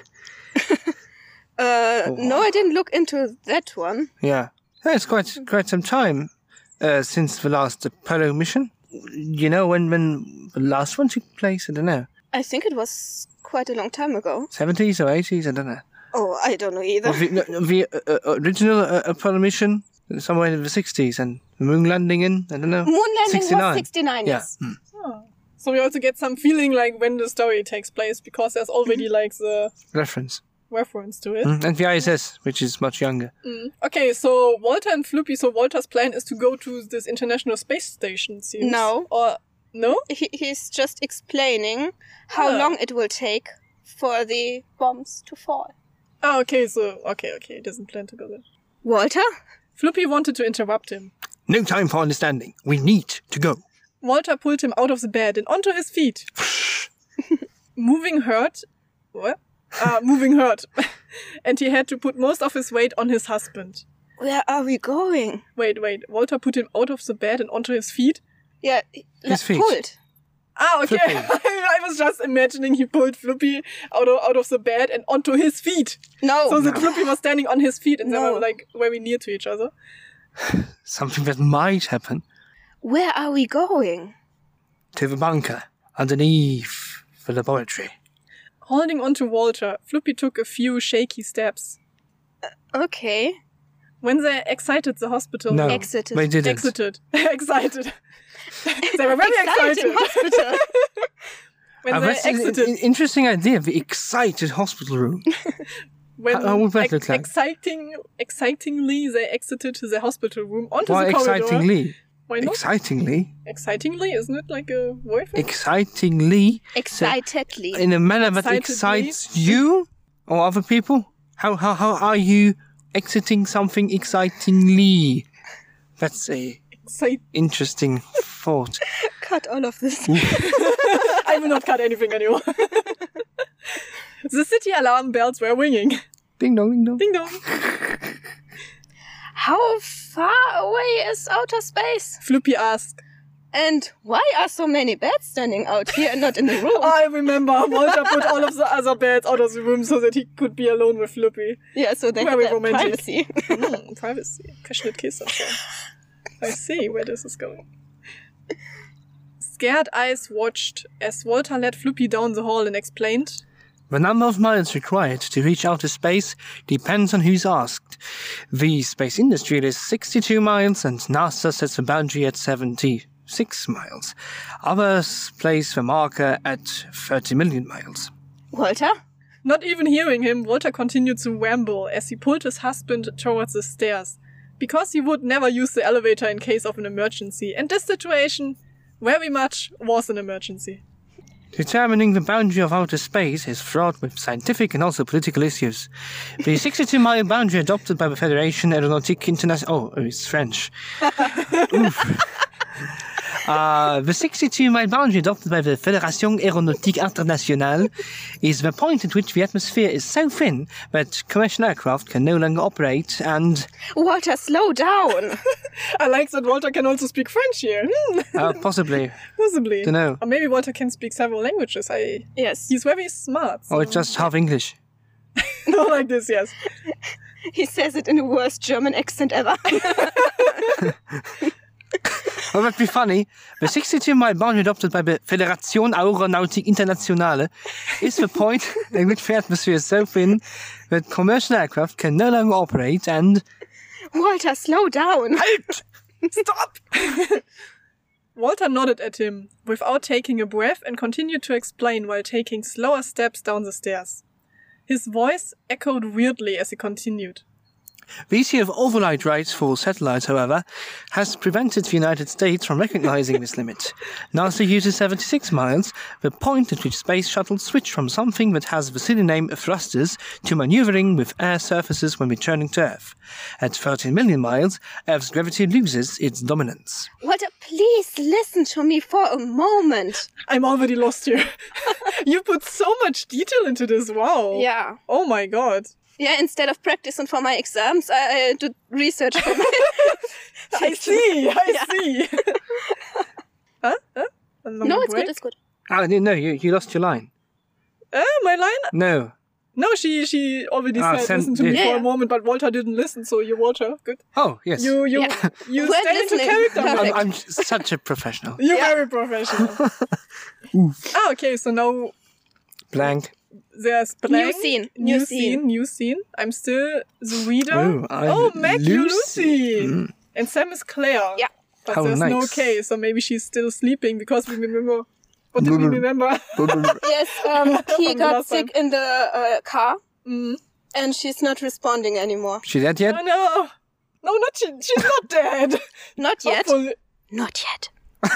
Speaker 2: Uh, no, I didn't look into that one.
Speaker 3: Yeah. Yeah, it's quite quite some time uh, since the last Apollo mission. You know when when the last one took place? I don't know.
Speaker 2: I think it was quite a long time ago.
Speaker 3: seventies or eighties? I don't know.
Speaker 2: Oh, I don't know either.
Speaker 3: Or the no, the uh, uh, original uh, Apollo mission, somewhere in the sixties, and the moon landing in, I don't know.
Speaker 2: Moon landing
Speaker 3: sixty-nine.
Speaker 2: was sixty-nine,
Speaker 3: Yeah.
Speaker 2: yes.
Speaker 3: Mm.
Speaker 1: So we also get some feeling like when the story takes place because there's already like the
Speaker 3: Reference.
Speaker 1: reference to it.
Speaker 3: Mm. And the I S S, which is much younger.
Speaker 1: Mm. Okay, so Walter and Floopy, so Walter's plan is to go to this International Space Station, it seems.
Speaker 2: No.
Speaker 1: Or, no?
Speaker 2: He, he's just explaining how
Speaker 1: Ah.
Speaker 2: long it will take for the bombs to fall.
Speaker 1: Oh, okay, so, okay, okay, he doesn't plan to go there.
Speaker 2: Walter?
Speaker 1: Floopy wanted to interrupt him.
Speaker 3: No time for understanding. We need to go.
Speaker 1: Walter pulled him out of the bed and onto his feet. Moving hurt. What? Uh, moving hurt. And he had to put most of his weight on his husband.
Speaker 2: Where are we going?
Speaker 1: Wait, wait. Walter put him out of the bed and onto his feet?
Speaker 2: Yeah,
Speaker 3: His feet.
Speaker 2: pulled.
Speaker 1: Ah, okay.
Speaker 3: Floopy.
Speaker 1: I was just imagining he pulled Floopy out of, out of the bed and onto his feet.
Speaker 2: No.
Speaker 1: So the Floopy was standing on his feet and they
Speaker 2: No.
Speaker 1: were like very near to each other.
Speaker 3: Something that might happen.
Speaker 2: Where are we going?
Speaker 3: To the bunker, underneath the laboratory.
Speaker 1: Holding onto Walter, Floopy took a few shaky steps.
Speaker 2: Okay.
Speaker 1: When they exited the hospital,
Speaker 3: No,
Speaker 2: Exited.
Speaker 3: they didn't.
Speaker 1: exited, excited. They were very
Speaker 2: Excited
Speaker 1: excited.
Speaker 2: hospital.
Speaker 1: When
Speaker 3: Uh,
Speaker 1: they
Speaker 3: that's an
Speaker 1: exited,
Speaker 3: an interesting idea, the excited hospital room.
Speaker 1: when
Speaker 3: how would that look like?
Speaker 1: exciting, excitingly they exited the hospital room onto
Speaker 3: Why
Speaker 1: the corridor.
Speaker 3: excitingly?
Speaker 1: Why not?
Speaker 3: Excitingly?
Speaker 1: Excitingly, isn't it like a word for it?
Speaker 3: Excitingly?
Speaker 2: Excitedly.
Speaker 3: In a manner that
Speaker 1: Excitedly?
Speaker 3: excites you or other people? How, how, how are you exiting something excitingly? That's a
Speaker 1: Excite-
Speaker 3: interesting thought.
Speaker 2: Cut all of this.
Speaker 1: I will not cut anything anymore. The city alarm bells were ringing.
Speaker 3: Ding dong, ding dong.
Speaker 1: Ding dong.
Speaker 2: How far away is outer space?
Speaker 1: Floopy asked.
Speaker 2: And why are so many beds standing out here and not in the room?
Speaker 1: I remember Walter put all of the other beds out of the room so that he could be alone with Floopy.
Speaker 2: Yeah, so they have
Speaker 1: Very
Speaker 2: their
Speaker 1: romantic.
Speaker 2: privacy.
Speaker 1: Mm, privacy. Passionate kiss and so. I see where this is going. Scared eyes watched as Walter led Floopy down the hall and explained.
Speaker 3: The number of miles required to reach outer space depends on who's asked. The space industry is sixty-two miles and NASA sets the boundary at seventy-six miles. Others place the marker at thirty million miles.
Speaker 2: Walter?
Speaker 1: Not even hearing him, Walter continued to ramble as he pulled his husband towards the stairs. Because he would never use the elevator in case of an emergency, and this situation very much was an emergency.
Speaker 3: Determining the boundary of outer space is fraught with scientific and also political issues. The sixty-two mile boundary adopted by the Fédération Aéronautique Internationale... Oh, it's French. Oof. Uh, the sixty-two mile boundary adopted by the Fédération Aéronautique Internationale is the point at which the atmosphere is so thin that commercial aircraft can no longer operate and...
Speaker 2: Walter, slow down.
Speaker 1: I like that Walter can also speak French here. Hmm.
Speaker 3: Uh, possibly.
Speaker 1: Possibly.
Speaker 3: Dunno.
Speaker 1: Or maybe Walter can speak several languages. I
Speaker 2: Yes.
Speaker 1: He's very smart. So.
Speaker 3: Or it's just half English.
Speaker 1: Not like this, yes.
Speaker 2: He says it in the worst German accent ever.
Speaker 3: Well, that'd be funny. The sixty-two mile boundary adopted by the Fédération Aéronautique Internationale is the point in which the atmosphere is so thin that commercial aircraft can no longer operate and...
Speaker 2: Walter, slow down.
Speaker 3: Halt!
Speaker 1: Stop! Walter nodded at him without taking a breath and continued to explain while taking slower steps down the stairs. His voice echoed weirdly as he continued.
Speaker 3: The issue of override rights for satellites, however, has prevented the United States from recognizing this limit. NASA uses seventy-six miles, the point at which space shuttles switch from something that has the silly name thrusters to maneuvering with air surfaces when returning to Earth. At thirteen million miles, Earth's gravity loses its dominance.
Speaker 2: Walter, please listen to me for a moment.
Speaker 1: I'm already lost here. You put so much detail into this. Wow.
Speaker 2: Yeah.
Speaker 1: Oh my god.
Speaker 2: Yeah, instead of practicing for my exams, I, I did research for my...
Speaker 1: I see, I
Speaker 2: Yeah.
Speaker 1: see. huh? Huh? Another
Speaker 2: No, it's
Speaker 1: break?
Speaker 2: good, it's good.
Speaker 3: Ah, no, you, you lost your line.
Speaker 1: Uh, my line?
Speaker 3: No.
Speaker 1: No, she she already
Speaker 3: Ah,
Speaker 1: said
Speaker 3: send-
Speaker 1: listen to me
Speaker 3: yeah.
Speaker 1: for
Speaker 2: Yeah.
Speaker 1: a moment, but Walter didn't listen, so you Walter, good.
Speaker 3: Oh, yes.
Speaker 1: You you
Speaker 2: Yeah.
Speaker 1: you
Speaker 2: We're
Speaker 1: stay into
Speaker 2: listening.
Speaker 1: character.
Speaker 3: I'm,
Speaker 1: man.
Speaker 2: Perfect.
Speaker 3: I'm such a professional.
Speaker 1: You're
Speaker 2: Yeah.
Speaker 1: very professional. ah, okay, so now
Speaker 3: Blank.
Speaker 1: there's blank.
Speaker 2: scene,
Speaker 1: New,
Speaker 2: new
Speaker 1: scene.
Speaker 2: scene.
Speaker 1: New scene. I'm still the reader.
Speaker 3: Oh, I'm
Speaker 1: oh, Meg, you're
Speaker 3: Lucy.
Speaker 1: Lucy.
Speaker 3: Mm.
Speaker 1: And Sam is Claire.
Speaker 2: Yeah.
Speaker 1: But
Speaker 3: How
Speaker 1: there's no
Speaker 3: nice.
Speaker 1: K, so maybe she's still sleeping because we remember. What did we remember?
Speaker 2: Yes, um, he
Speaker 1: From
Speaker 2: got
Speaker 1: last
Speaker 2: sick in the uh, car,
Speaker 1: mm.
Speaker 2: and she's not responding anymore.
Speaker 3: She dead yet?
Speaker 1: Oh no. No, not she. She's not dead.
Speaker 2: Not yet.
Speaker 1: Hopefully-
Speaker 2: Not yet.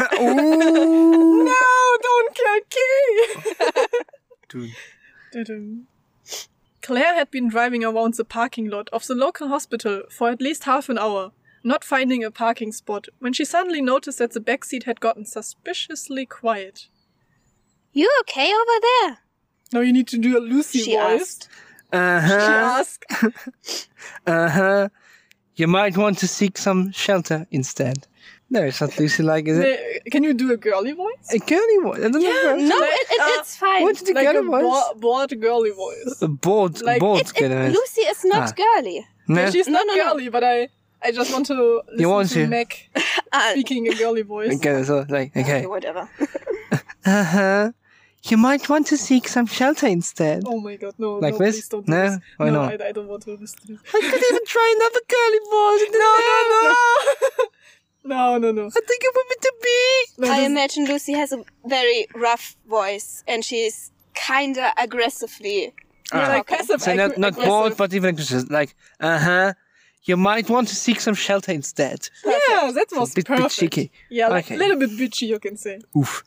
Speaker 3: Ooh.
Speaker 1: No, don't kill Key.
Speaker 3: Dude.
Speaker 1: Dun-dun. Claire had been driving around the parking lot of the local hospital for at least half an hour, not finding a parking spot, when she suddenly noticed that the backseat had gotten suspiciously quiet.
Speaker 2: You okay over there?
Speaker 1: Now you need to do a Lucy
Speaker 2: She
Speaker 1: voice.
Speaker 2: asked.
Speaker 1: She
Speaker 3: Uh-huh.
Speaker 1: asked.
Speaker 3: Uh-huh. You might want to seek some shelter instead. No, it's not Lucy like, is it?
Speaker 1: "Ne- Can you do a girly voice?
Speaker 3: A girly one. I don't know.
Speaker 1: Yeah,
Speaker 3: if
Speaker 2: No,
Speaker 1: Like,
Speaker 2: it, it,
Speaker 1: uh,
Speaker 2: it's fine.
Speaker 3: What's the
Speaker 1: Like
Speaker 3: girly
Speaker 1: a
Speaker 3: voice?
Speaker 1: bo- bored girly voice.
Speaker 3: A bored,
Speaker 1: like-
Speaker 3: bored
Speaker 2: It- it-
Speaker 3: girly voice.
Speaker 2: Lucy is not
Speaker 3: Ah.
Speaker 2: girly.
Speaker 3: No?
Speaker 1: Yeah, she's
Speaker 2: No,
Speaker 1: not
Speaker 2: no, no.
Speaker 1: girly, but I, I just want to listen
Speaker 3: want
Speaker 1: to
Speaker 3: to?
Speaker 1: Meg
Speaker 2: Ah,
Speaker 1: speaking a girly voice.
Speaker 3: Okay, so, like, okay.
Speaker 2: whatever.
Speaker 3: Uh-huh. You might want to seek some shelter instead.
Speaker 1: Oh my god, no,
Speaker 3: Like
Speaker 1: no,
Speaker 3: this?
Speaker 1: please don't do
Speaker 3: No?
Speaker 1: this.
Speaker 3: Why
Speaker 1: no,
Speaker 3: not?
Speaker 1: I, I don't want to listen to this.
Speaker 3: I could even try another girly voice.
Speaker 1: No, no, no! no, no, no.
Speaker 3: I think it would be to be.
Speaker 1: no
Speaker 2: I
Speaker 1: this-
Speaker 2: imagine Lucy has a very rough voice, and she's kinda aggressively.
Speaker 1: yeah,
Speaker 3: Ah.
Speaker 1: like passive
Speaker 3: So not,
Speaker 1: aggr-
Speaker 3: not
Speaker 1: aggressive.
Speaker 3: bored, but even aggressive. Like, uh-huh. You might want to seek some shelter instead.
Speaker 1: Yeah, that
Speaker 3: So
Speaker 1: was
Speaker 3: a bit, bit
Speaker 1: perfect.
Speaker 3: cheeky.
Speaker 1: Yeah, like
Speaker 3: Okay.
Speaker 1: a little bit bitchy, you can say.
Speaker 3: Oof.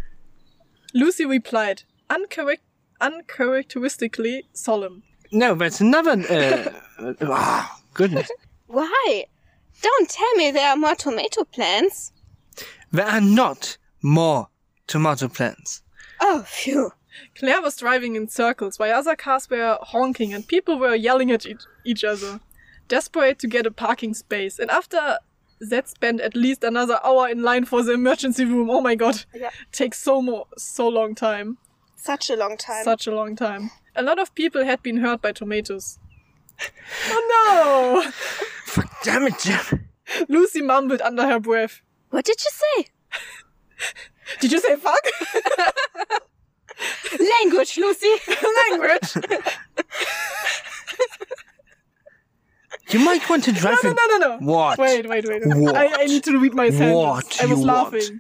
Speaker 1: Lucy replied, uncharac- uncharacteristically solemn.
Speaker 3: No, that's another... Uh, uh, ah, goodness.
Speaker 2: Why? Don't tell me there are more tomato plants.
Speaker 3: There are not more tomato plants.
Speaker 2: Oh, phew.
Speaker 1: Claire was driving in circles while other cars were honking and people were yelling at each, each other, desperate to get a parking space. And after that, spent at least another hour in line for the emergency room. Oh my god,
Speaker 2: Yeah.
Speaker 1: takes so mo- so long time,
Speaker 2: Such a long time.
Speaker 1: such a long time. A lot of people had been hurt by tomatoes. Oh
Speaker 3: Fuck, damn it, Jim.
Speaker 1: no! Lucy mumbled under her breath.
Speaker 2: What did you say?
Speaker 1: Did you say fuck?
Speaker 2: Language, Lucy.
Speaker 1: Language.
Speaker 3: You might want to drive
Speaker 1: No,
Speaker 3: it.
Speaker 1: no, no, no, no.
Speaker 3: What?
Speaker 1: Wait, wait, wait. wait.
Speaker 3: What?
Speaker 1: I, I need to read my sentence.
Speaker 3: What
Speaker 1: I was
Speaker 3: you want?
Speaker 1: laughing.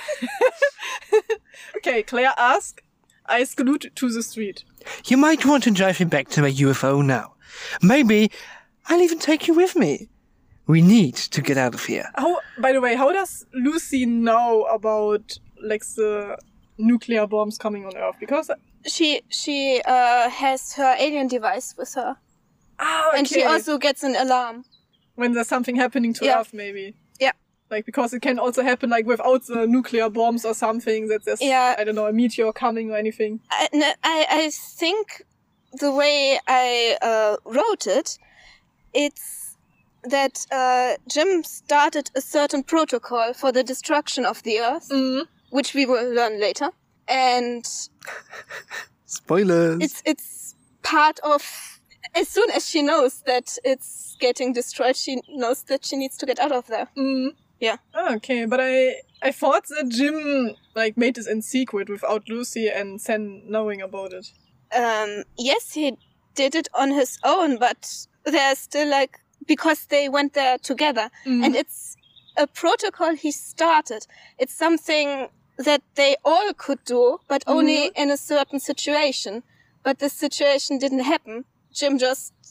Speaker 1: Okay, Claire asked. I scooted to the street.
Speaker 3: You might want to drive me back to my U F O now. Maybe I'll even take you with me. We need to get out of here.
Speaker 1: How? By the way, how does Lucy know about like the nuclear bombs coming on Earth? Because
Speaker 2: She she uh, has her alien device with her.
Speaker 1: ah, okay.
Speaker 2: And she also gets an alarm.
Speaker 1: when there's something happening to
Speaker 2: Yeah.
Speaker 1: Earth, maybe.
Speaker 2: Yeah.
Speaker 1: Like because it can also happen like without the nuclear bombs or something that there's
Speaker 2: Yeah.
Speaker 1: I don't know a meteor coming or anything.
Speaker 2: I, no, I, I think the way I uh, wrote it, it's that uh, Jim started a certain protocol for the destruction of the Earth,
Speaker 1: Mm.
Speaker 2: which we will learn later. And
Speaker 3: Spoilers.
Speaker 2: it's it's part of... As soon as she knows that it's getting destroyed, she knows that she needs to get out of there.
Speaker 1: Mm.
Speaker 2: Yeah.
Speaker 1: Ah, okay, but I I thought that Jim like made this in secret without Lucy and Sen knowing about it.
Speaker 2: Um, yes, he did it on his own, but there's still like... Because they went there together.
Speaker 1: Mhm.
Speaker 2: And it's a protocol he started. It's something that they all could do, but only in a certain situation. But this situation didn't happen. Jim just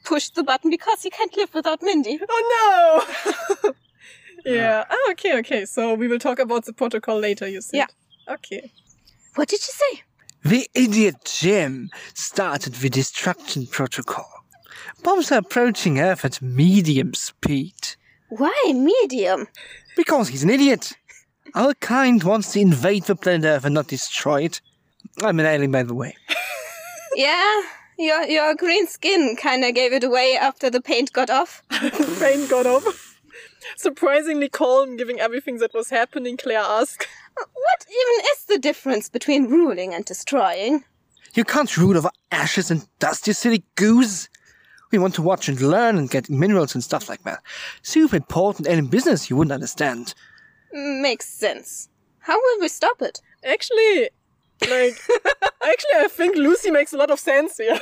Speaker 2: pushed the button because he can't live without Mindy.
Speaker 1: Oh no! Yeah. Ah, okay, okay. So we will talk about the protocol later, you said.
Speaker 2: Yeah.
Speaker 1: Okay.
Speaker 2: What did you say?
Speaker 3: The idiot Jim started the destruction protocol. Bombs are approaching Earth at medium speed.
Speaker 2: Why medium?
Speaker 3: Because he's an idiot. Our kind wants to invade the planet Earth and not destroy it. I'm an alien, by the way.
Speaker 2: Yeah, your your green skin kind of gave it away after the paint got off.
Speaker 1: Pain got off. Surprisingly calm, given everything that was happening, Claire asked.
Speaker 2: What even is the difference between ruling and destroying?
Speaker 3: You can't rule over ashes and dust, you silly goose. We want to watch and learn and get minerals and stuff like that. Super important alien business you wouldn't understand.
Speaker 2: Makes sense. How will we stop it?
Speaker 1: Actually, like, actually, I think Lucy makes a lot of sense here.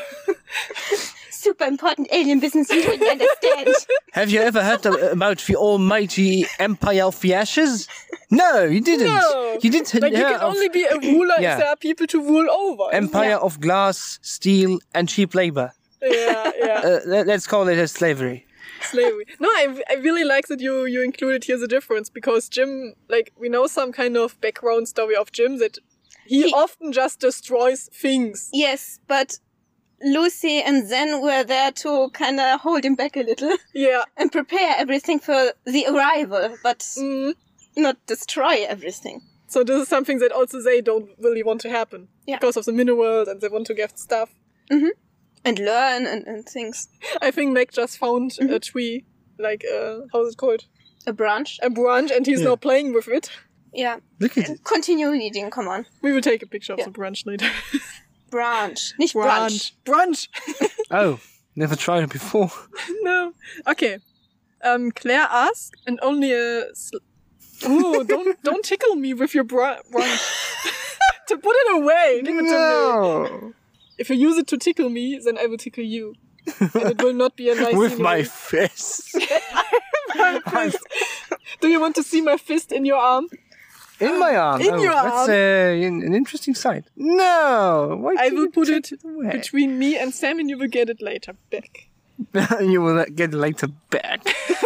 Speaker 2: Super important alien business you wouldn't understand.
Speaker 3: Have you ever heard of, about the almighty Empire of the Ashes? No, you didn't.
Speaker 1: No.
Speaker 3: You didn't
Speaker 1: Like, you
Speaker 3: hear
Speaker 1: can
Speaker 3: of
Speaker 1: only be a ruler
Speaker 3: Yeah.
Speaker 1: if there are people to rule over.
Speaker 3: Empire
Speaker 2: Yeah.
Speaker 3: of glass, steel, and cheap labor.
Speaker 1: Yeah, yeah.
Speaker 3: Uh, let- let's call it as slavery.
Speaker 1: Slavery. No, I, I really like that you, you included here the difference, because Jim, like, we know some kind of background story of Jim that he,
Speaker 2: He-
Speaker 1: often just destroys things.
Speaker 2: Yes, but Lucy and Zen were there to kind of hold him back a little
Speaker 1: Yeah.
Speaker 2: and prepare everything for the arrival, but
Speaker 1: Mm.
Speaker 2: not destroy everything.
Speaker 1: So this is something that also they don't really want to happen.
Speaker 2: Yeah.
Speaker 1: Because of the minerals and they want to get stuff.
Speaker 2: And learn and, and things.
Speaker 1: I think Meg just found a tree, like, uh, how's it called?
Speaker 2: A branch.
Speaker 1: A branch, and he's
Speaker 3: Yeah.
Speaker 1: now playing with it.
Speaker 2: Yeah.
Speaker 3: Look at it.
Speaker 2: Continue reading, come on.
Speaker 1: We will take a picture of
Speaker 2: Yeah.
Speaker 1: the branch later.
Speaker 2: Branch. Nicht branch.
Speaker 1: Brunch.
Speaker 3: Oh, never tried it before.
Speaker 1: No. Okay. Um, Claire asked, and only a... Sl- Ooh, don't don't tickle me with your bra- brunch. To put it away. Give it to me.
Speaker 3: No.
Speaker 1: If you use it to tickle me, then I will tickle you. And it will not be a nice
Speaker 3: With my
Speaker 1: scenery.
Speaker 3: fist.
Speaker 1: My fist. Do you want to see my fist in your arm?
Speaker 3: In my arm.
Speaker 1: In
Speaker 3: oh,
Speaker 1: your
Speaker 3: that's
Speaker 1: arm.
Speaker 3: uh, an an interesting sight. No. Why
Speaker 1: I
Speaker 3: do
Speaker 1: will
Speaker 3: you
Speaker 1: put
Speaker 3: take
Speaker 1: it
Speaker 3: away?
Speaker 1: between me and Sam, and you will get it later back.
Speaker 3: You will get it later back.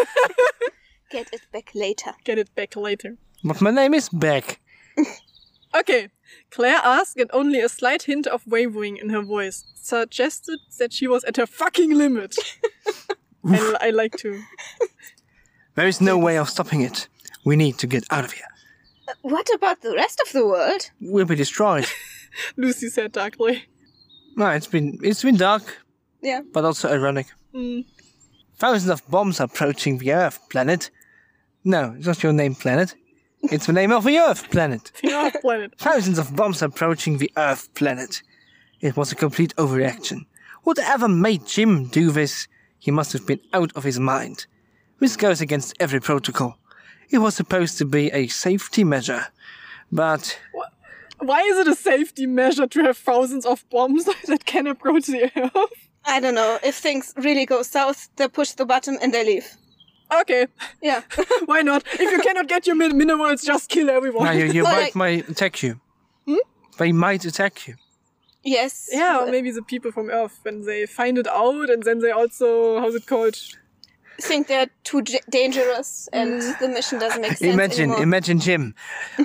Speaker 2: Get it back later.
Speaker 1: Get it back later.
Speaker 3: But my name is Beck.
Speaker 1: Okay. Claire asked, and only a slight hint of wavering in her voice suggested that she was at her fucking limit. I, I like to.
Speaker 3: There is no way of stopping it. We need to get out of here.
Speaker 2: Uh, What about the rest of the world?
Speaker 3: We'll be destroyed.
Speaker 1: Lucy said darkly.
Speaker 3: No, it's been it's been dark,
Speaker 2: Yeah.
Speaker 3: but also ironic.
Speaker 1: Mm.
Speaker 3: Thousands of bombs are approaching the Earth planet. No, it's not your name, planet. It's the name of the Earth planet.
Speaker 1: The Earth planet.
Speaker 3: Thousands of bombs are approaching the Earth planet. It was a complete overreaction. Whatever made Jim do this, he must have been out of his mind. This goes against every protocol. It was supposed to be a safety measure, but
Speaker 1: Why is it a safety measure to have thousands of bombs that can approach the Earth?
Speaker 2: I don't know. If things really go south, they push the button and they leave.
Speaker 1: Okay,
Speaker 2: Yeah.
Speaker 1: why not? If you cannot get your min- minerals, just kill everyone.
Speaker 3: now your, your
Speaker 2: Well,
Speaker 3: bike
Speaker 2: like-
Speaker 3: might attack you. They might attack you.
Speaker 2: Yes.
Speaker 1: Yeah, or
Speaker 2: but
Speaker 1: maybe the people from Earth, when they find it out, and then they also, how's it called?
Speaker 2: think they're too j- dangerous and the mission doesn't make sense
Speaker 3: Imagine,
Speaker 2: anymore.
Speaker 3: imagine Jim.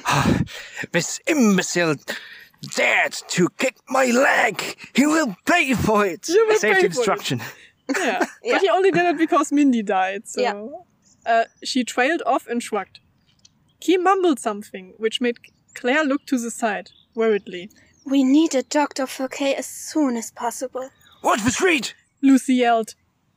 Speaker 3: This imbecile dared to kick my leg. He will pay for it.
Speaker 1: You will
Speaker 3: Safety
Speaker 1: pay for it.
Speaker 3: destruction.
Speaker 1: Yeah.
Speaker 2: Yeah.
Speaker 1: But he only did it because Mindy died, so...
Speaker 2: Yeah.
Speaker 1: Uh, she trailed off and shrugged. He mumbled something, which made Claire look to the side, worriedly.
Speaker 2: We need a doctor for Kay as soon as possible.
Speaker 3: What was Reed?
Speaker 1: Lucy yelled.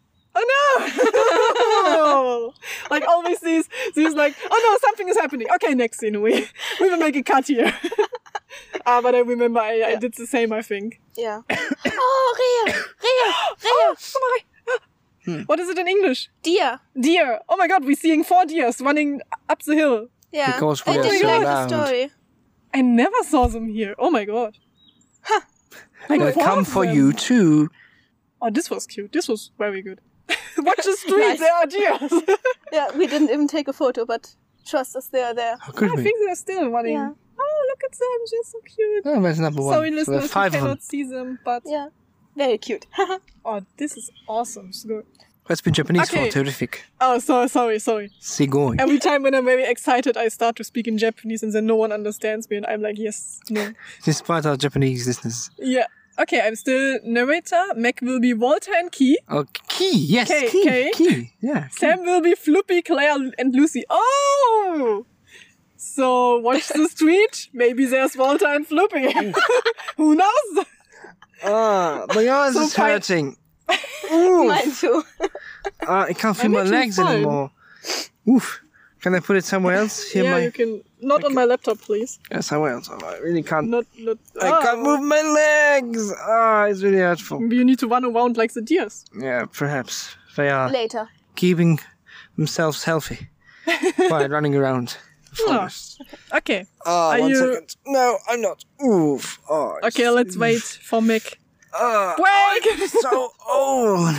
Speaker 1: Oh no! Like always these, these like, oh no, something is happening. Okay, next scene, we, we will make a cut here. Ah, but I remember I, I did the same, I think.
Speaker 2: Yeah. Oh, Rehe! Rehe! Rehe!
Speaker 1: Oh, what is it in English?
Speaker 2: Deer.
Speaker 1: Deer. Oh my god, we're seeing four deers running up the hill.
Speaker 2: Yeah.
Speaker 3: Because we
Speaker 2: I
Speaker 3: are
Speaker 2: didn't
Speaker 1: so
Speaker 2: like
Speaker 3: loud.
Speaker 2: the story.
Speaker 1: I never saw them here. Oh my god. Like
Speaker 3: They'll
Speaker 1: four
Speaker 3: come
Speaker 1: of
Speaker 3: for
Speaker 1: them.
Speaker 3: you too.
Speaker 1: Oh, this was cute. This was very good. Watch the street,
Speaker 2: Nice.
Speaker 1: there are deers.
Speaker 2: Yeah, we didn't even take a photo, but trust us, they are there.
Speaker 3: How could
Speaker 1: I
Speaker 3: we?
Speaker 1: think they're still running.
Speaker 2: Yeah.
Speaker 1: Oh, look at them. They're so cute.
Speaker 3: Oh, that's number one.
Speaker 1: Sorry,
Speaker 3: So
Speaker 1: listeners,
Speaker 3: there's
Speaker 1: you
Speaker 3: five of them.
Speaker 1: cannot see them, but
Speaker 2: Yeah. Very cute.
Speaker 1: Oh, this is awesome. It's good.
Speaker 3: What's been Japanese
Speaker 1: Okay.
Speaker 3: for? Terrific.
Speaker 1: Oh, sorry, sorry, sorry.
Speaker 3: Sigoi.
Speaker 1: Every time when I'm very excited, I start to speak in Japanese and then no one understands me and I'm like, yes, no.
Speaker 3: Despite our Japanese listeners.
Speaker 1: Yeah. Okay, I'm still narrator. Mac will be Walter and Key.
Speaker 3: Oh, Key. Yes,
Speaker 1: Kay,
Speaker 3: Key.
Speaker 1: Kay.
Speaker 3: Key. Yeah.
Speaker 1: Sam will be Floopy, Claire, and Lucy. Oh! So, watch the street. Maybe there's Walter and Floopy. Who knows?
Speaker 3: Ah, my eyes
Speaker 1: So
Speaker 3: is
Speaker 1: fine.
Speaker 3: hurting. Ooh.
Speaker 2: Mine too.
Speaker 3: Uh, I can't feel
Speaker 1: I'm
Speaker 3: my
Speaker 1: actually
Speaker 3: legs
Speaker 1: fine.
Speaker 3: anymore. Oof. Can I put it somewhere else? Here,
Speaker 1: yeah,
Speaker 3: my.
Speaker 1: you can. Not on my laptop, please.
Speaker 3: Yeah, somewhere else. I really can't.
Speaker 1: Not, not.
Speaker 3: I can't
Speaker 1: oh.
Speaker 3: move my legs. Ah, it's really hurtful.
Speaker 1: Maybe you need to run around like the deers.
Speaker 3: Yeah, perhaps they are
Speaker 2: Later.
Speaker 3: keeping themselves healthy by running around the
Speaker 1: Ah.
Speaker 3: forest.
Speaker 1: Okay.
Speaker 3: Ah,
Speaker 1: Are
Speaker 3: one
Speaker 1: you-
Speaker 3: second. No, I'm not. Oof. Oh, it's-
Speaker 1: Okay, let's wait for Mick.
Speaker 3: Ah,
Speaker 1: Wait!
Speaker 3: I'm so old.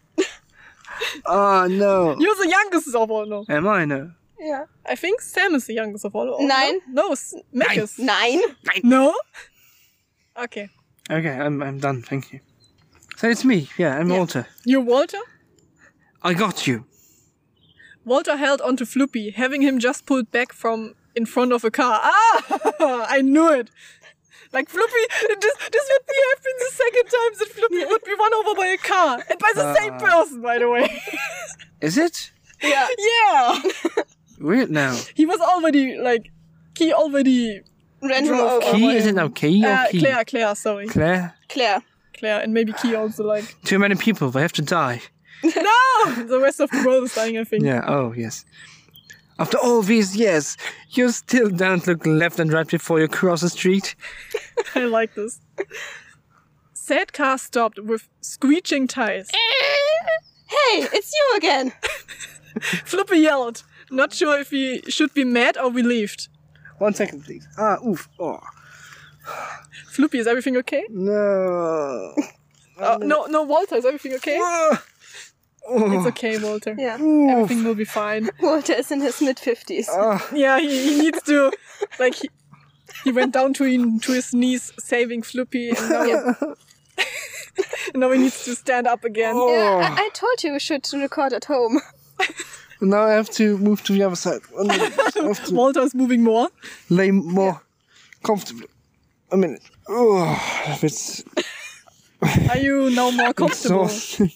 Speaker 3: Oh no.
Speaker 1: You're the youngest of all, no?
Speaker 3: Am I no?
Speaker 2: Yeah.
Speaker 1: I think Sam is the youngest of all. or
Speaker 2: Nine.
Speaker 1: No, S- Mick
Speaker 3: Nine.
Speaker 1: is.
Speaker 2: Nine.
Speaker 1: No? Okay.
Speaker 3: Okay, I'm I'm done. Thank you. So it's me. Yeah, I'm
Speaker 2: Yeah.
Speaker 3: Walter.
Speaker 1: You're Walter?
Speaker 3: I got you.
Speaker 1: Walter held onto Floopy, having him just pulled back from in front of a car. Ah! I knew it! Like Floopy, this, this would be happen the second time that Floopy would be run over by a car. And by the same
Speaker 3: Ah.
Speaker 1: person, by the way.
Speaker 3: Is it?
Speaker 2: Yeah.
Speaker 1: Yeah!
Speaker 3: Weird now.
Speaker 1: He was already, like, he already...
Speaker 2: Ran him
Speaker 1: Drove
Speaker 2: over.
Speaker 3: Key? Is it now Key or
Speaker 1: Uh,
Speaker 3: Key?
Speaker 1: Claire, Claire, sorry.
Speaker 3: Claire?
Speaker 2: Claire.
Speaker 1: Claire, and maybe Key also, like...
Speaker 3: Too many people. They have to die.
Speaker 1: No! The rest of the world is dying, I think.
Speaker 3: Yeah. Oh yes. After all these years, you still don't look left and right before you cross the street.
Speaker 1: I like this. Sad car stopped with screeching tires.
Speaker 2: Hey, it's you again.
Speaker 1: Floopy yelled, not sure if he should be mad or relieved.
Speaker 3: One second, please. Ah, oof. Oh.
Speaker 1: Floopy, is everything okay?
Speaker 3: No.
Speaker 1: Oh, no, no, Walter, is everything okay?
Speaker 3: Ah. Oh.
Speaker 1: It's okay, Walter.
Speaker 2: Yeah.
Speaker 1: Everything will be fine.
Speaker 2: Walter is in his mid fifties.
Speaker 3: Ah.
Speaker 1: Yeah, he, he needs to, like, he, he went down to, in, to his knees saving Floopy, and now, and now he needs to stand up again.
Speaker 3: Oh.
Speaker 2: Yeah, I, I told you we should record at home.
Speaker 3: Now I have to move to the other side. One minute. I have to
Speaker 1: Walter is moving more.
Speaker 3: lay more comfortably. A minute. Oh, it's
Speaker 1: Are you now more comfortable?
Speaker 3: exhausting.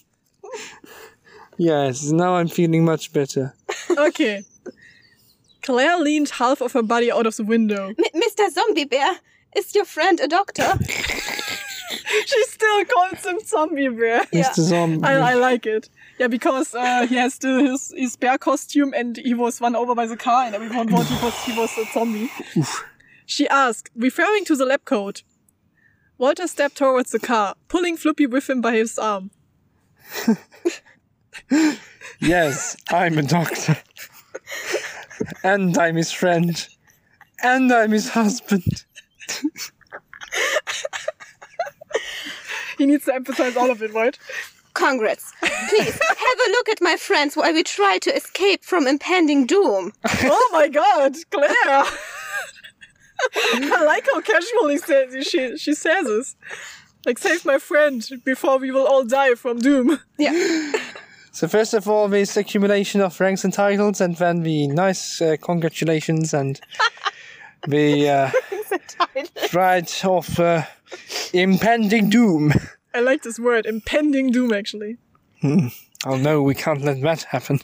Speaker 3: Yes, now I'm feeling much better.
Speaker 1: Okay. Claire leaned half of her body out of the window.
Speaker 2: M- Mister Zombie Bear, is your friend a doctor?
Speaker 1: She still calls him Zombie Bear.
Speaker 3: Mister Zombie.
Speaker 1: I, I like it. Yeah, because uh, he has still his, his bear costume and he was run over by the car and everyone thought he was, he was a zombie. She asked, referring to the lab coat. Walter stepped towards the car, pulling Floopy with him by his arm.
Speaker 3: Yes, I'm a doctor. And I'm his friend. And I'm his husband.
Speaker 1: He needs to emphasize all of it, right?
Speaker 2: Congrats. Please, have a look at my friends while we try to escape from impending doom.
Speaker 1: Oh my god, Claire! I like how casually she, she, she says this. Like, save my friend before we will all die from doom.
Speaker 2: Yeah.
Speaker 3: So first of all, this accumulation of ranks and titles, and then the nice uh, congratulations and the uh, right of uh, impending doom.
Speaker 1: I like this word, impending doom, actually.
Speaker 3: Oh no, we can't let that happen.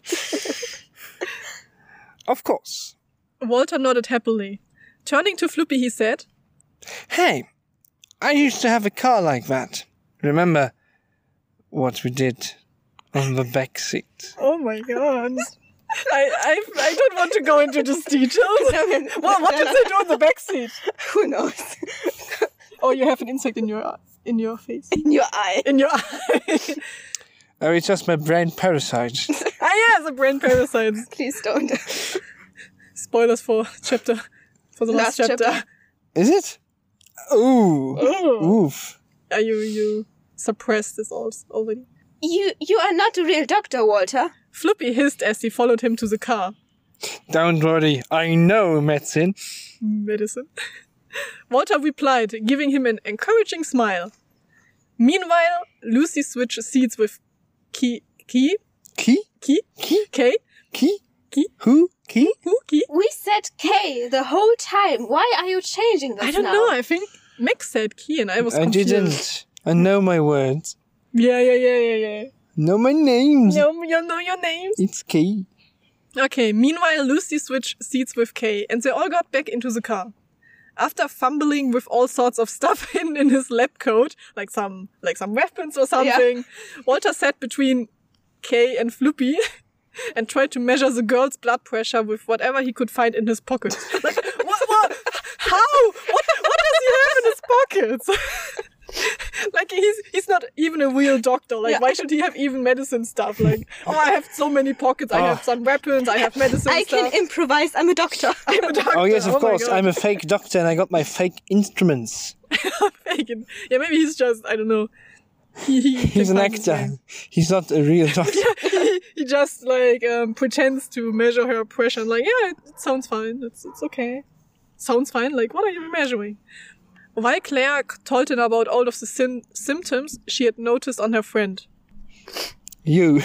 Speaker 3: Of course.
Speaker 1: Walter nodded happily. Turning to Floopy, he said,
Speaker 3: Hey, I used to have a car like that. Remember what we did on the back seat?
Speaker 1: oh my god. I, I I don't want to go into these details. Well, what did they do in the backseat?
Speaker 2: Who knows?
Speaker 1: Oh, you have an insect in your in your face.
Speaker 2: In your eye.
Speaker 1: In your eye.
Speaker 3: Oh, it's just my brain parasite.
Speaker 1: Ah, yeah, the brain parasites.
Speaker 2: Please don't.
Speaker 1: Spoilers for chapter, for the last,
Speaker 2: Last
Speaker 1: chapter.
Speaker 2: chapter.
Speaker 3: Is it? Ooh.
Speaker 1: Oh.
Speaker 3: Oof.
Speaker 1: Are you you suppressed this al- already?
Speaker 2: You you are not a real doctor, Walter.
Speaker 1: Floopy hissed as he followed him to the car.
Speaker 3: Don't worry, I know medicine.
Speaker 1: Medicine. Walter replied, giving him an encouraging smile. Meanwhile, Lucy switches seats with Key. Key?
Speaker 3: Key?
Speaker 1: Key?
Speaker 3: Key?
Speaker 1: Kay?
Speaker 3: Key?
Speaker 1: Key?
Speaker 3: Who? Key?
Speaker 1: Who? Key?
Speaker 2: We said K the whole time. Why are you changing this
Speaker 1: I don't
Speaker 2: now?
Speaker 1: know. I think Max said Key and I was
Speaker 3: I
Speaker 1: confused.
Speaker 3: didn't. I know my words.
Speaker 1: Yeah, yeah, yeah, yeah, yeah.
Speaker 3: Know my names.
Speaker 1: No, you know your names.
Speaker 3: It's Key.
Speaker 1: Okay, meanwhile, Lucy switched seats with Kay, and they all got back into the car. After fumbling with all sorts of stuff hidden in his lab coat, like some like some weapons or something, Walter sat between Kay and Floopy and tried to measure the girl's blood pressure with whatever he could find in his pockets. Like, what, what? How? What, what does he have in his pockets? Like, he's he's not even a real doctor. Like,
Speaker 2: Yeah.
Speaker 1: why should he have even medicine stuff? Like, oh, I have so many pockets. I
Speaker 3: Oh.
Speaker 1: have some weapons. I have medicine
Speaker 2: I
Speaker 1: stuff.
Speaker 2: can improvise. I'm a doctor.
Speaker 1: I'm a doctor.
Speaker 3: Oh, yes, of
Speaker 1: my
Speaker 3: course.
Speaker 1: God.
Speaker 3: I'm a fake doctor and I got my fake instruments.
Speaker 1: Fake. Yeah, maybe he's just, I don't know. He, he
Speaker 3: He's an
Speaker 1: can find his
Speaker 3: actor.
Speaker 1: way.
Speaker 3: He's not a real doctor.
Speaker 1: he, he just like um, pretends to measure her pressure. And like, yeah, it, it sounds fine. It's it's okay. Sounds fine. Like, what are you measuring? While Claire told him about all of the sym- symptoms she had noticed on her friend.
Speaker 3: You.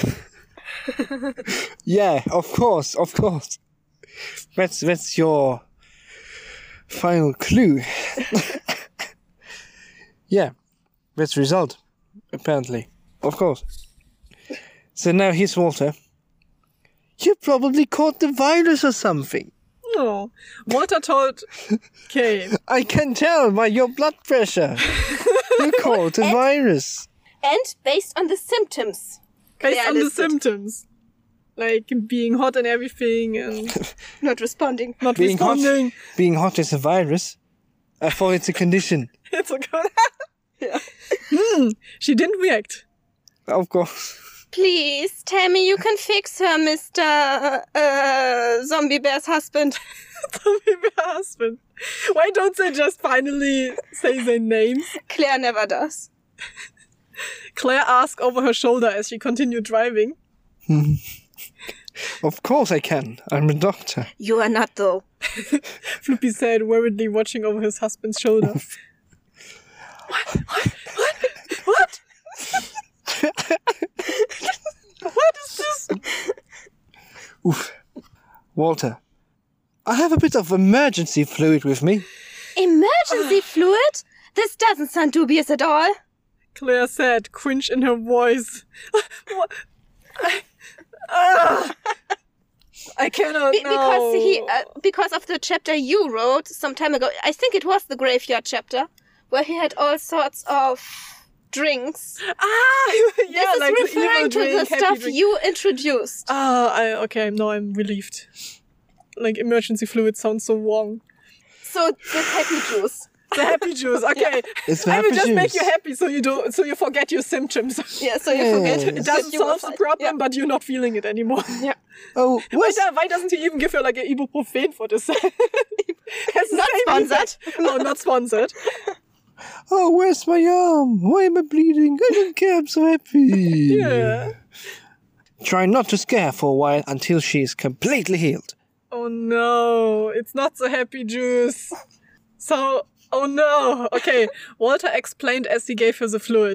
Speaker 3: Yeah, of course, of course. That's that's your final clue. Yeah, that's the result, apparently. Of course. So now here's Walter. You probably caught the virus or something.
Speaker 1: No. Walter told Kay.
Speaker 3: I can tell by your blood pressure. You caught the virus.
Speaker 2: And based on the symptoms.
Speaker 1: Based
Speaker 2: Claire
Speaker 1: on the
Speaker 2: listed.
Speaker 1: symptoms. Like being hot and everything and
Speaker 2: Not responding.
Speaker 1: not
Speaker 3: Being hot.
Speaker 1: responding.
Speaker 3: Being hot is a virus. I thought it's a condition.
Speaker 1: It's a good. Hmm. She didn't react.
Speaker 3: Of course.
Speaker 2: Please tell me you can fix her, Mister Uh, Zombie Bear's husband.
Speaker 1: Tell me my husband. Why don't they just finally say their names?
Speaker 2: Claire never does.
Speaker 1: Claire asked over her shoulder as she continued driving.
Speaker 3: Of course I can. I'm a doctor.
Speaker 2: You are not, though.
Speaker 1: Floopy said, worriedly watching over his husband's shoulder. What? What? What? What? What is this?
Speaker 3: Oof. Walter, I have a bit of emergency fluid with me.
Speaker 2: Emergency fluid? This doesn't sound dubious at all.
Speaker 1: Claire said, cringe in her voice. What? I, ah. I cannot
Speaker 2: Be-
Speaker 1: know.
Speaker 2: because he, uh, because of the chapter you wrote some time ago. I think it was the graveyard chapter, where he had all sorts of drinks.
Speaker 1: Ah, yeah,
Speaker 2: this
Speaker 1: like
Speaker 2: is
Speaker 1: the evil
Speaker 2: referring to
Speaker 1: drink,
Speaker 2: the
Speaker 1: happy
Speaker 2: stuff
Speaker 1: drink.
Speaker 2: you introduced.
Speaker 1: Ah, I, okay, now I'm relieved. Like, emergency fluid sounds so wrong.
Speaker 2: So the happy juice.
Speaker 1: The happy juice, okay.
Speaker 3: It's the
Speaker 1: I will
Speaker 3: happy
Speaker 1: just
Speaker 3: juice.
Speaker 1: make you happy so you don't, so you forget your symptoms.
Speaker 2: Yeah, so you
Speaker 3: Yes.
Speaker 2: forget.
Speaker 1: It doesn't
Speaker 2: that you were
Speaker 1: solve the
Speaker 2: fine.
Speaker 1: problem, but you're not feeling it anymore.
Speaker 2: Yeah.
Speaker 3: Oh,
Speaker 1: Why,
Speaker 3: where's,
Speaker 1: do- why doesn't he even give her like an ibuprofen for this? Has the
Speaker 2: Not
Speaker 1: same
Speaker 2: sponsored.
Speaker 1: effect. No, not sponsored.
Speaker 3: oh, where's my arm? Why am I bleeding? I don't care. I'm so happy.
Speaker 1: Yeah.
Speaker 3: Try not to scare for a while until she is completely healed.
Speaker 1: Oh no, it's not the happy juice. So, oh no. Okay, Walter explained as he gave her the fluid.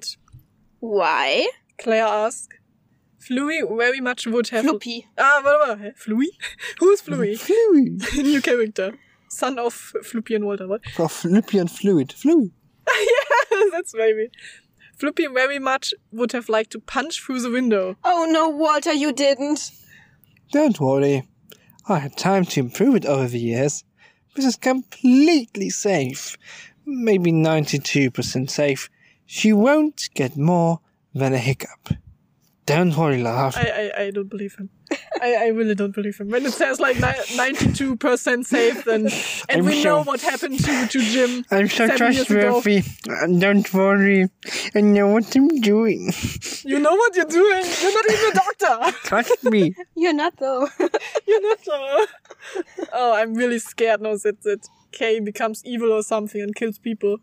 Speaker 2: Why?
Speaker 1: Claire asked. Fluey very much would have...
Speaker 2: Floopy.
Speaker 1: Ah, warte mal. Fluey? Who's Fluey?
Speaker 3: Fluid.
Speaker 1: New character. Son of Floopy and Walter, what?
Speaker 3: For Flipian fluid. Fluid.
Speaker 1: Yeah, that's maybe. Floopy very much would have liked to punch through the window.
Speaker 2: Oh no, Walter, you didn't.
Speaker 3: Don't worry. I had time to improve it over the years. This is completely safe. Maybe ninety-two percent safe. She won't get more than a hiccup. Don't worry, love.
Speaker 1: I, I, I don't believe him. I, I really don't believe him. When it says like ni- ninety-two percent safe, then and
Speaker 3: I'm
Speaker 1: we
Speaker 3: sure.
Speaker 1: know what happened to, to Jim
Speaker 3: I'm so
Speaker 1: seven years ago.
Speaker 3: trustworthy. Uh, Don't worry. I know what I'm doing.
Speaker 1: You know what you're doing. You're not even a doctor.
Speaker 3: Trust me.
Speaker 2: You're not, though.
Speaker 1: You're not. Uh... Oh, I'm really scared now that that Kay becomes evil or something and kills people.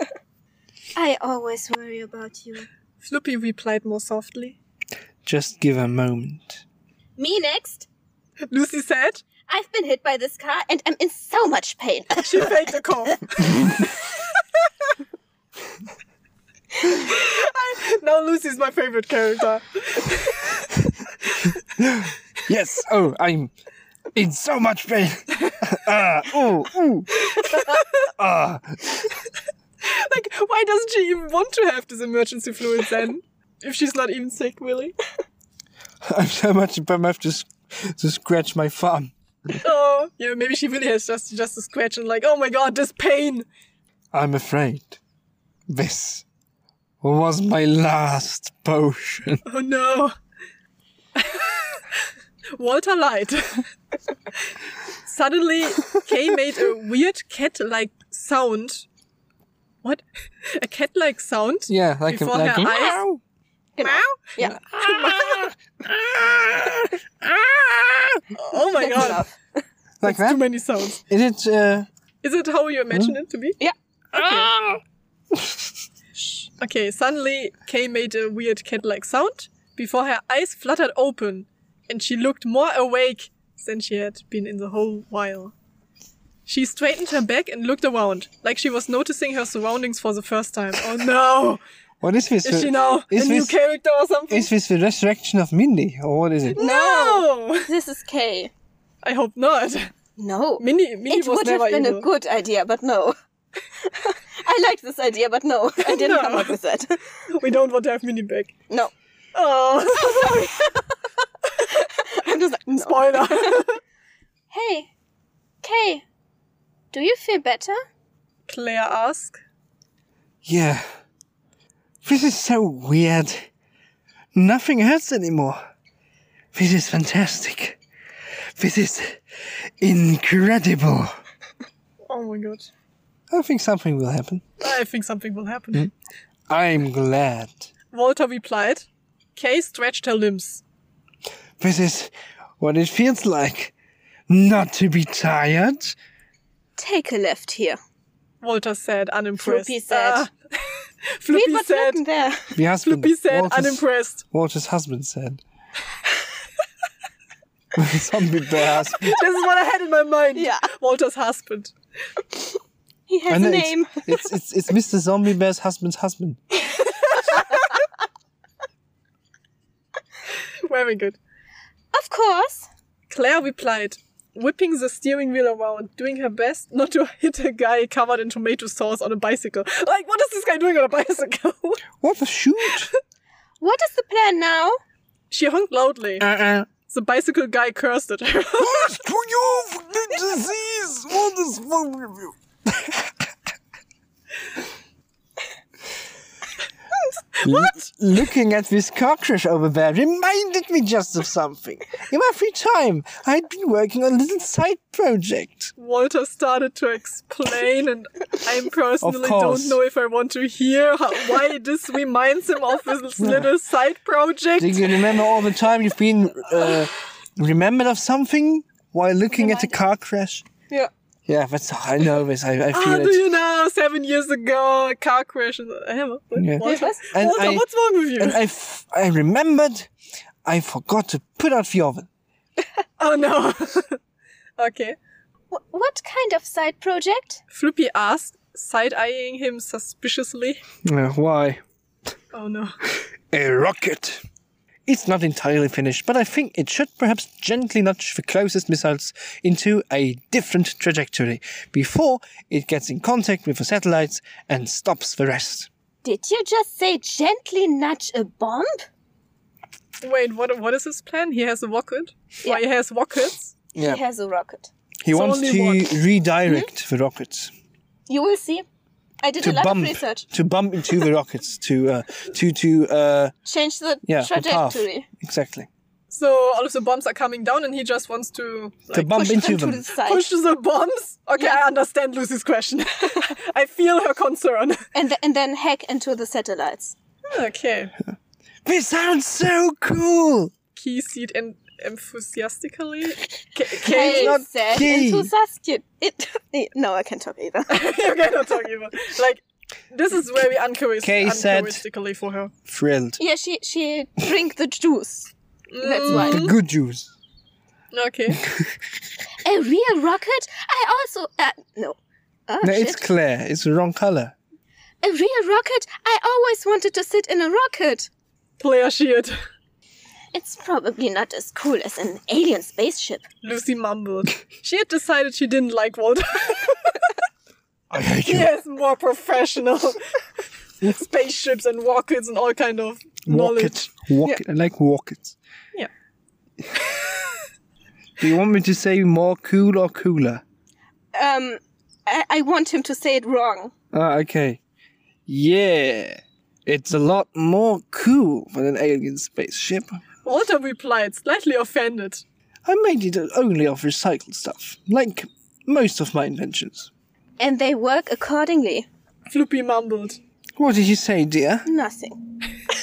Speaker 2: I always worry about you.
Speaker 1: Floopy replied more softly.
Speaker 3: Just give a moment.
Speaker 2: Me next.
Speaker 1: Lucy said.
Speaker 2: I've been hit by this car and I'm in so much pain.
Speaker 1: She faked a cough. Now Lucy's my favorite character.
Speaker 3: Yes. Oh, I'm in so much pain. Ah, ooh, ooh. Ah.
Speaker 1: Like, why doesn't she even want to have this emergency fluid then? If she's not even sick, really?
Speaker 3: I'm so much in pain. I have to, s- to scratch my thumb.
Speaker 1: Oh, yeah, maybe she really has just, just a scratch and like, oh my god, this pain.
Speaker 3: I'm afraid this was my last potion.
Speaker 1: Oh no. Walter lied. Suddenly, Kay made a weird cat-like sound. What? A cat-like sound?
Speaker 3: Yeah, like a,
Speaker 1: Before
Speaker 3: like
Speaker 1: her eyes-
Speaker 3: meow.
Speaker 2: Genau. Ja.
Speaker 1: Oh my god.
Speaker 2: Enough.
Speaker 3: Like
Speaker 1: Too
Speaker 3: that.
Speaker 1: many sounds.
Speaker 3: Is it? Uh,
Speaker 1: Is it how you imagine it to be?
Speaker 2: Yeah.
Speaker 1: Okay, suddenly Kay made a weird cat-like sound before her eyes fluttered open and she looked more awake than she had been in the whole while. She straightened her back and looked around, like she was noticing her surroundings for the first time. Oh no!
Speaker 3: what is this?
Speaker 1: Is she now
Speaker 3: is
Speaker 1: a new
Speaker 3: this-
Speaker 1: character or something?
Speaker 3: Is this the resurrection of Mindy, or what is it?
Speaker 1: No!
Speaker 2: This is Kay.
Speaker 1: I hope not.
Speaker 2: No.
Speaker 1: Minnie, Minnie
Speaker 2: It
Speaker 1: was
Speaker 2: would have
Speaker 1: never
Speaker 2: been
Speaker 1: evil.
Speaker 2: a good idea, but no. I like this idea, but no. I didn't
Speaker 1: No.
Speaker 2: come up with that.
Speaker 1: We don't want to have Minnie back.
Speaker 2: No.
Speaker 1: Oh,
Speaker 2: I'm just like, no.
Speaker 1: spoiler.
Speaker 2: Hey, Kay, do you feel better?
Speaker 1: Claire asked.
Speaker 3: Yeah. This is so weird. Nothing hurts anymore. This is fantastic. This is incredible.
Speaker 1: Oh my god.
Speaker 3: I think something will happen.
Speaker 1: I think something will happen.
Speaker 3: Mm. I'm glad.
Speaker 1: Walter replied. Kay stretched her limbs.
Speaker 3: This is what it feels like. Not to be tired.
Speaker 2: Take a left here.
Speaker 1: Walter said, unimpressed.
Speaker 2: Floopy said.
Speaker 1: Ah.
Speaker 2: Read
Speaker 1: Floopy
Speaker 2: what's
Speaker 1: said.
Speaker 2: written there.
Speaker 3: The husband.
Speaker 1: Floopy said,
Speaker 3: Walter's,
Speaker 1: unimpressed.
Speaker 3: Walter's husband said. Zombie bear husband.
Speaker 1: This is what I had in my mind.
Speaker 2: Yeah.
Speaker 1: Walter's husband.
Speaker 2: He has
Speaker 3: And
Speaker 2: a
Speaker 3: it's-
Speaker 2: name.
Speaker 3: It's, it's it's Mister Zombie Bear's husband's husband.
Speaker 1: Very good.
Speaker 2: Of course.
Speaker 1: Claire replied, whipping the steering wheel around, doing her best not to hit a guy covered in tomato sauce on a bicycle. Like, what is this guy doing on a bicycle?
Speaker 3: What a shoot!
Speaker 2: What is the plan now?
Speaker 1: She honked loudly.
Speaker 3: Uh-uh.
Speaker 1: The bicycle guy cursed at her.
Speaker 3: What's to you for the disease? What is wrong with you? What? Looking at this cockroach over there reminded me just of something. In my free time, I'd been working on a little side project.
Speaker 1: Walter started to explain, and I personally
Speaker 3: course.
Speaker 1: don't know if I want to hear how, why this reminds him of this little side project.
Speaker 3: Do you remember all the time you've been uh, remembered of something while looking at a car crash?
Speaker 1: Yeah.
Speaker 3: Yeah, that's I know this. I, I
Speaker 1: Ah,
Speaker 3: feel
Speaker 1: do
Speaker 3: it.
Speaker 1: you know, seven years ago, a car crash. And, uh, what?
Speaker 3: Yeah.
Speaker 1: Walter,
Speaker 3: And
Speaker 1: Walter
Speaker 3: I-
Speaker 1: what's wrong with you?
Speaker 3: And I, f- I remembered I forgot to put out the oven.
Speaker 1: Oh no. Okay.
Speaker 2: Wh- what kind of side project?
Speaker 1: Floopy asked, side-eyeing him suspiciously.
Speaker 3: Uh, why?
Speaker 1: Oh no.
Speaker 3: A rocket. It's not entirely finished, but I think it should perhaps gently nudge the closest missiles into a different trajectory before it gets in contact with the satellites and stops the rest.
Speaker 2: Did you just say gently nudge a bomb?
Speaker 1: Wait, what? What is his plan? He has a rocket?
Speaker 2: Yeah.
Speaker 1: Or he has rockets?
Speaker 3: Yeah.
Speaker 2: He has a rocket.
Speaker 3: He
Speaker 1: It's
Speaker 3: wants
Speaker 1: only
Speaker 3: to
Speaker 1: one.
Speaker 3: redirect the rockets.
Speaker 2: You will see. I did
Speaker 3: To
Speaker 2: a lot
Speaker 3: bump,
Speaker 2: of research.
Speaker 3: to bump into the rockets, to uh, to to uh,
Speaker 2: Change the
Speaker 3: yeah, the path.
Speaker 2: trajectory.
Speaker 3: Exactly.
Speaker 1: So all of the bombs are coming down and he just wants to
Speaker 3: To
Speaker 1: like,
Speaker 3: bump
Speaker 2: Push
Speaker 3: into
Speaker 2: them to
Speaker 3: them.
Speaker 2: the side.
Speaker 1: push the bombs? Okay,
Speaker 2: Yeah.
Speaker 1: I understand Lucy's question. I feel her concern.
Speaker 2: And, th- and then hack into the satellites.
Speaker 1: Okay.
Speaker 3: This sounds so cool.
Speaker 1: Key seat and enthusiastically. K-
Speaker 2: Hey,
Speaker 1: Kay,
Speaker 3: not
Speaker 2: said
Speaker 3: key.
Speaker 2: enthusiastic. It, no, I can't talk either.
Speaker 1: you cannot talk even. Like, this is very uncharacteristic
Speaker 3: Kay said-
Speaker 1: uncharacteristically for her.
Speaker 3: Thrilled.
Speaker 2: Yeah, she she drink the juice. That's why.
Speaker 3: The good juice.
Speaker 1: Okay.
Speaker 2: A real rocket? I also uh, no. Oh,
Speaker 3: No,
Speaker 2: shit.
Speaker 3: it's Claire. It's the wrong color.
Speaker 2: A real rocket? I always wanted to sit in a rocket.
Speaker 1: Claire sheared.
Speaker 2: It's probably not as cool as an alien spaceship.
Speaker 1: Lucy mumbled. She had decided she didn't like Walter.
Speaker 3: I hate
Speaker 1: He
Speaker 3: you.
Speaker 1: has more professional spaceships and rockets and all kind of knowledge.
Speaker 3: Rockets. Rocket. I like rockets.
Speaker 1: Yeah.
Speaker 3: Do you want me to say more cool or cooler?
Speaker 2: Um, I, I want him to say it wrong.
Speaker 3: Ah, okay. Yeah. It's a lot more cool than an alien spaceship.
Speaker 1: Walter replied, slightly offended.
Speaker 3: I made it only of recycled stuff, like most of my inventions.
Speaker 2: And they work accordingly.
Speaker 1: Floopy mumbled.
Speaker 3: What did you say, dear?
Speaker 2: Nothing.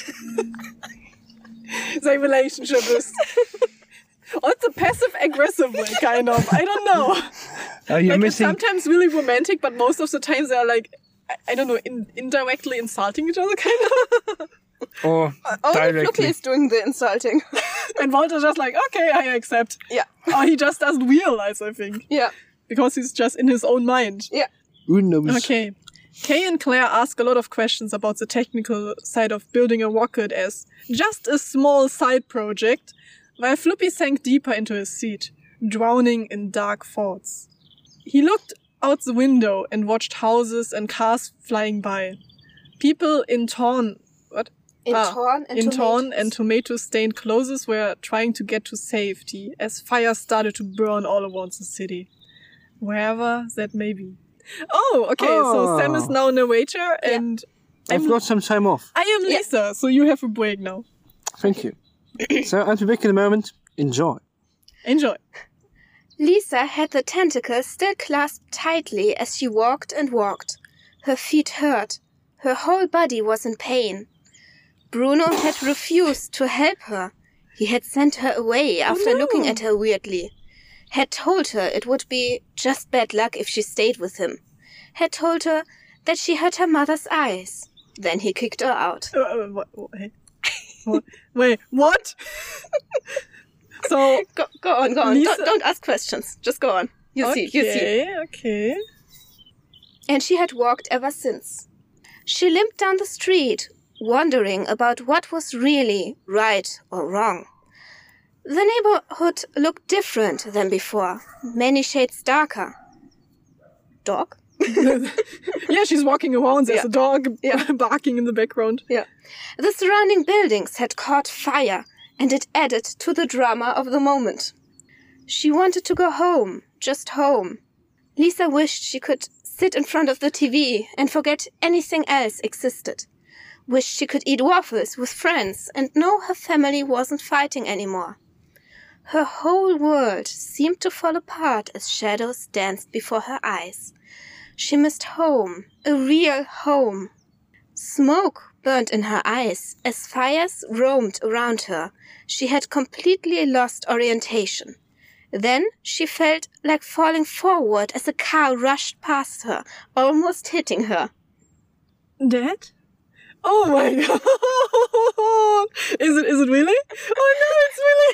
Speaker 1: Their relationship is also passive-aggressive way, kind of. I don't know.
Speaker 3: Are you
Speaker 1: Like, it's
Speaker 3: missing?
Speaker 1: sometimes really romantic, but most of the times they're like, I, I don't know, in, indirectly insulting each other, kind of.
Speaker 3: Or
Speaker 2: Only Floppy
Speaker 3: directly?
Speaker 2: is doing the insulting.
Speaker 1: And Walter's just like, okay, I accept.
Speaker 2: Yeah.
Speaker 1: Or he just doesn't realize, I think.
Speaker 2: Yeah.
Speaker 1: Because he's just in his own mind.
Speaker 2: Yeah.
Speaker 3: Who knows?
Speaker 1: Okay. Kay and Claire ask a lot of questions about the technical side of building a rocket as just a small side project, while Floopy sank deeper into his seat, drowning in dark thoughts. He looked out the window and watched houses and cars flying by. People in torn, what?
Speaker 2: In
Speaker 1: Ah,
Speaker 2: torn and
Speaker 1: in torn
Speaker 2: tomatoes.
Speaker 1: and tomato-stained clothes were trying to get to safety as fire started to burn all around the city. Wherever that may be. Oh, okay, so
Speaker 3: Oh.
Speaker 1: Sam is now narrator and
Speaker 3: I've
Speaker 1: I'm-
Speaker 3: got some time off.
Speaker 1: I am
Speaker 2: Yeah.
Speaker 1: Lisa, so you have a break now.
Speaker 3: Thank you. So I'll be back in a moment. Enjoy.
Speaker 1: Enjoy.
Speaker 2: Lisa had the tentacle still clasped tightly as she walked and walked. Her feet hurt. Her whole body was in pain. Bruno had refused to help her. He had sent her away after
Speaker 1: no.
Speaker 2: looking at her weirdly. Had told her it would be just bad luck if she stayed with him. Had told her that she had her mother's eyes. Then he kicked her out.
Speaker 1: Uh, uh, what, wait. What? Wait, what? So,
Speaker 2: Go, go on, go on.
Speaker 1: Lisa-
Speaker 2: Don't, don't ask questions. Just go on. You see, you see.
Speaker 1: okay, okay.
Speaker 2: And she had walked ever since. She limped down the street, wondering about what was really right or wrong. The neighborhood looked different than before, many shades darker. Dog?
Speaker 1: Yeah, she's walking around. There's
Speaker 2: Yeah.
Speaker 1: a dog
Speaker 2: Yeah.
Speaker 1: barking in the background.
Speaker 2: Yeah. The surrounding buildings had caught fire, and it added to the drama of the moment. She wanted to go home, just home. Lisa wished she could sit in front of the T V and forget anything else existed. Wished she could eat waffles with friends and know her family wasn't fighting anymore. Her whole world seemed to fall apart as shadows danced before her eyes. She missed home, a real home. Smoke burned in her eyes as fires roamed around her. She had completely lost orientation. Then she felt like falling forward as a car rushed past her, almost hitting her.
Speaker 1: Dad? Oh my god! Is it? Is it really? Oh no, it's really.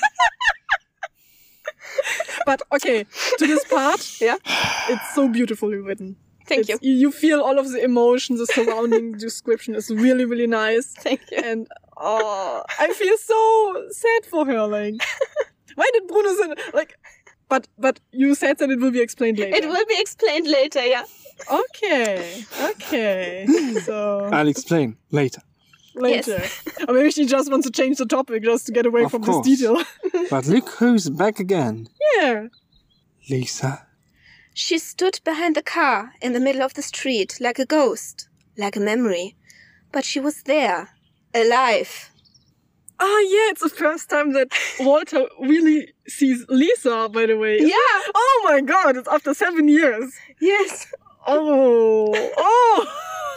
Speaker 1: But okay, to this part,
Speaker 2: Yeah.
Speaker 1: it's so beautifully written.
Speaker 2: Thank
Speaker 1: It's-
Speaker 2: you.
Speaker 1: You feel all of the emotions. The surrounding description is really, really nice.
Speaker 2: Thank you.
Speaker 1: And oh, I feel so sad for her. Like, why did Bruno say like? But but you said that it will be explained later.
Speaker 2: It will be explained later, yeah.
Speaker 1: Okay, okay. So
Speaker 3: I'll explain later.
Speaker 1: later, or maybe she just wants to change the topic just to get away
Speaker 3: Of
Speaker 1: from
Speaker 3: course.
Speaker 1: this detail.
Speaker 3: But look who's back again.
Speaker 1: Yeah.
Speaker 3: Lisa.
Speaker 2: She stood behind the car in the middle of the street like a ghost, like a memory. But she was there, alive.
Speaker 1: Ah, yeah. It's the first time that Walter really sees Lisa. By the way.
Speaker 2: Yeah.
Speaker 1: Oh my God! It's after seven years.
Speaker 2: Yes.
Speaker 1: Oh. Oh.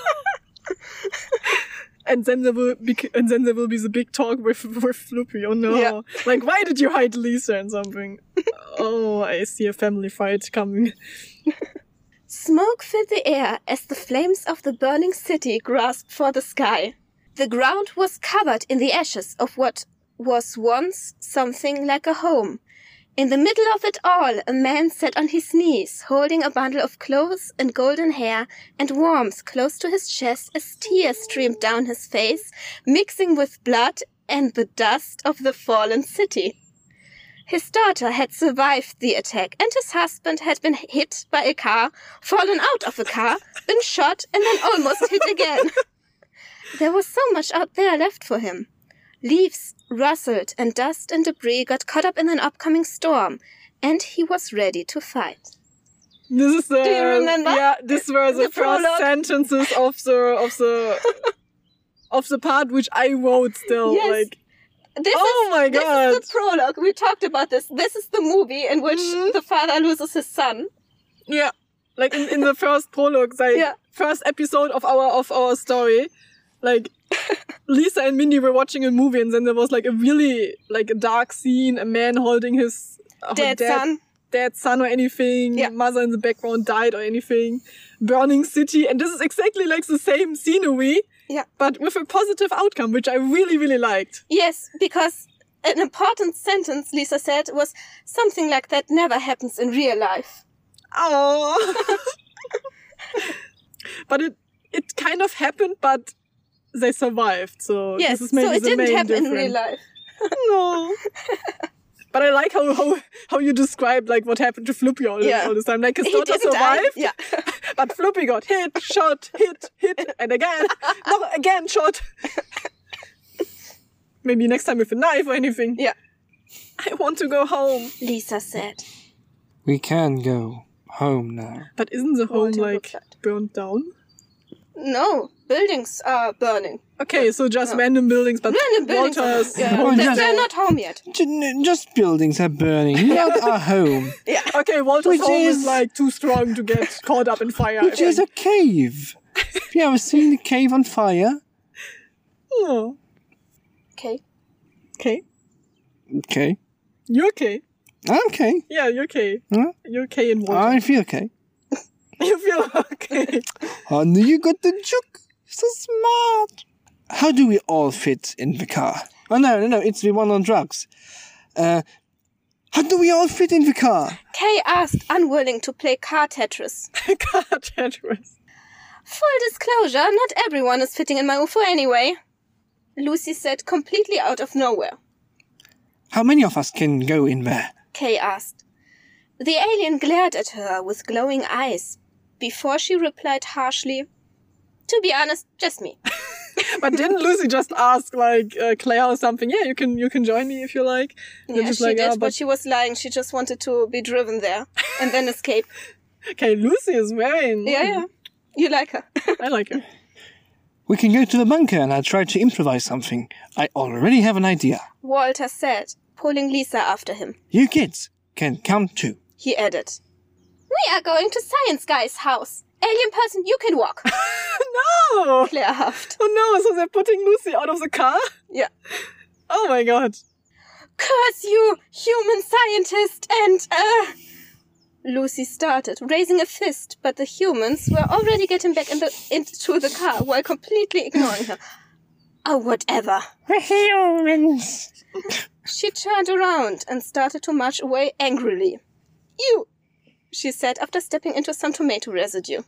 Speaker 1: And then there will be, and then there will be the big talk with with Floopy. Oh no!
Speaker 2: Yeah.
Speaker 1: Like, why did you hide Lisa and something? Oh, I see a family fight coming.
Speaker 2: Smoke filled the air as the flames of the burning city grasped for the sky. The ground was covered in the ashes of what was once something like a home. In the middle of it all, a man sat on his knees, holding a bundle of clothes and golden hair and warmth close to his chest as tears streamed down his face, mixing with blood and the dust of the fallen city. His daughter had survived the attack, and his husband had been hit by a car, fallen out of a car, been shot, and then almost hit again. There was so much out there left for him. Leaves rustled, and dust and debris got caught up in an upcoming storm, and he was ready to fight.
Speaker 1: This is the.
Speaker 2: Do you remember?
Speaker 1: Yeah, this were the,
Speaker 2: The
Speaker 1: first
Speaker 2: prologue.
Speaker 1: sentences of the of the of the part which I wrote. Still,
Speaker 2: Yes.
Speaker 1: like,
Speaker 2: This
Speaker 1: Oh
Speaker 2: is,
Speaker 1: my
Speaker 2: this
Speaker 1: God.
Speaker 2: is the prologue. We talked about this. This is the movie in which
Speaker 1: Mhm.
Speaker 2: the father loses his son.
Speaker 1: yeah, like in, in the first prologue, like
Speaker 2: Yeah.
Speaker 1: first episode of our of our story, like. Lisa and Mindy were watching a movie, and then there was like a really like a dark scene, a man holding his uh,
Speaker 2: Dead son.
Speaker 1: dead son or anything,
Speaker 2: Yeah.
Speaker 1: mother in the background died or anything, burning city, and this is exactly like the same scenery,
Speaker 2: Yeah.
Speaker 1: but with a positive outcome, which I really, really liked.
Speaker 2: Yes, because an important sentence Lisa said was something like that never happens in real life.
Speaker 1: Oh, but it it kind of happened, but they survived. So
Speaker 2: Yes,
Speaker 1: this is maybe
Speaker 2: so it
Speaker 1: the
Speaker 2: didn't
Speaker 1: main
Speaker 2: happen in
Speaker 1: difference.
Speaker 2: real life.
Speaker 1: No. But I like how, how how you described like what happened to Floopy all,
Speaker 2: Yeah.
Speaker 1: all this time. Like his
Speaker 2: He
Speaker 1: daughter
Speaker 2: didn't die.
Speaker 1: survived,
Speaker 2: Yeah.
Speaker 1: but Floopy got hit, shot, hit, hit, and again, no, again shot. Maybe next time with a knife or anything.
Speaker 2: Yeah.
Speaker 1: I want to go home.
Speaker 2: Lisa said.
Speaker 3: We can go home now.
Speaker 1: But isn't the home
Speaker 2: Walter
Speaker 1: like
Speaker 2: replied.
Speaker 1: burnt down?
Speaker 2: No, buildings are burning.
Speaker 1: Okay, so just
Speaker 2: No.
Speaker 1: random buildings, but
Speaker 2: Random buildings are
Speaker 1: Walter's
Speaker 2: burning. Yeah.
Speaker 3: Oh,
Speaker 2: They're,
Speaker 3: just-
Speaker 2: they're not home yet.
Speaker 3: J- Just buildings are burning, not our home,
Speaker 2: Yeah.
Speaker 1: Okay, Walter's
Speaker 3: Which
Speaker 1: home is...
Speaker 3: is-
Speaker 1: like too strong to get caught up in fire.
Speaker 3: which
Speaker 1: I
Speaker 3: is a
Speaker 1: think.
Speaker 3: cave. Have you ever seen a cave on fire?
Speaker 1: Oh,
Speaker 2: Okay.
Speaker 1: okay.
Speaker 3: Okay.
Speaker 1: You're okay.
Speaker 3: I'm okay.
Speaker 1: Yeah, you're okay.
Speaker 3: Huh?
Speaker 1: You're okay in water.
Speaker 3: I feel okay.
Speaker 1: You feel okay.
Speaker 3: I knew you got the joke. So smart. How do we all fit in the car? Oh, no, no, no. It's the one on drugs. Uh, how do we all fit in the car?
Speaker 2: Kay asked, unwilling to play car Tetris.
Speaker 1: God, Tetris.
Speaker 2: Full disclosure, not everyone is fitting in my U F O anyway. Lucy said, completely out of nowhere.
Speaker 3: How many of us can go in there?
Speaker 2: Kay asked. The alien glared at her with glowing eyes before she replied harshly, to be honest, just me.
Speaker 1: But didn't Lucy just ask like uh, Claire or something? Yeah, you can you can join me if you like. You're
Speaker 2: Yeah,
Speaker 1: just
Speaker 2: she
Speaker 1: like,
Speaker 2: did,
Speaker 1: "Ah,
Speaker 2: but
Speaker 1: but
Speaker 2: she was lying. She just wanted to be driven there and then escape.
Speaker 1: okay, Lucy is very.
Speaker 2: Yeah, yeah. You like her.
Speaker 1: I like her.
Speaker 3: We can go to the bunker and I'll try to improvise something. I already have an idea.
Speaker 2: Walter said, pulling Lisa after him.
Speaker 3: You kids can come too.
Speaker 2: He added, we are going to Science Guy's house. Alien person, you can walk.
Speaker 1: No.
Speaker 2: Claire huffed.
Speaker 1: Oh no! So they're putting Lucy out of the car?
Speaker 2: Yeah.
Speaker 1: Oh my god.
Speaker 2: Curse you, human scientist, and, uh... Lucy started, raising a fist, but the humans were already getting back in the, into the car while completely ignoring her. Oh, whatever.
Speaker 3: The humans.
Speaker 2: She turned around and started to march away angrily. You, she said after stepping into some tomato residue.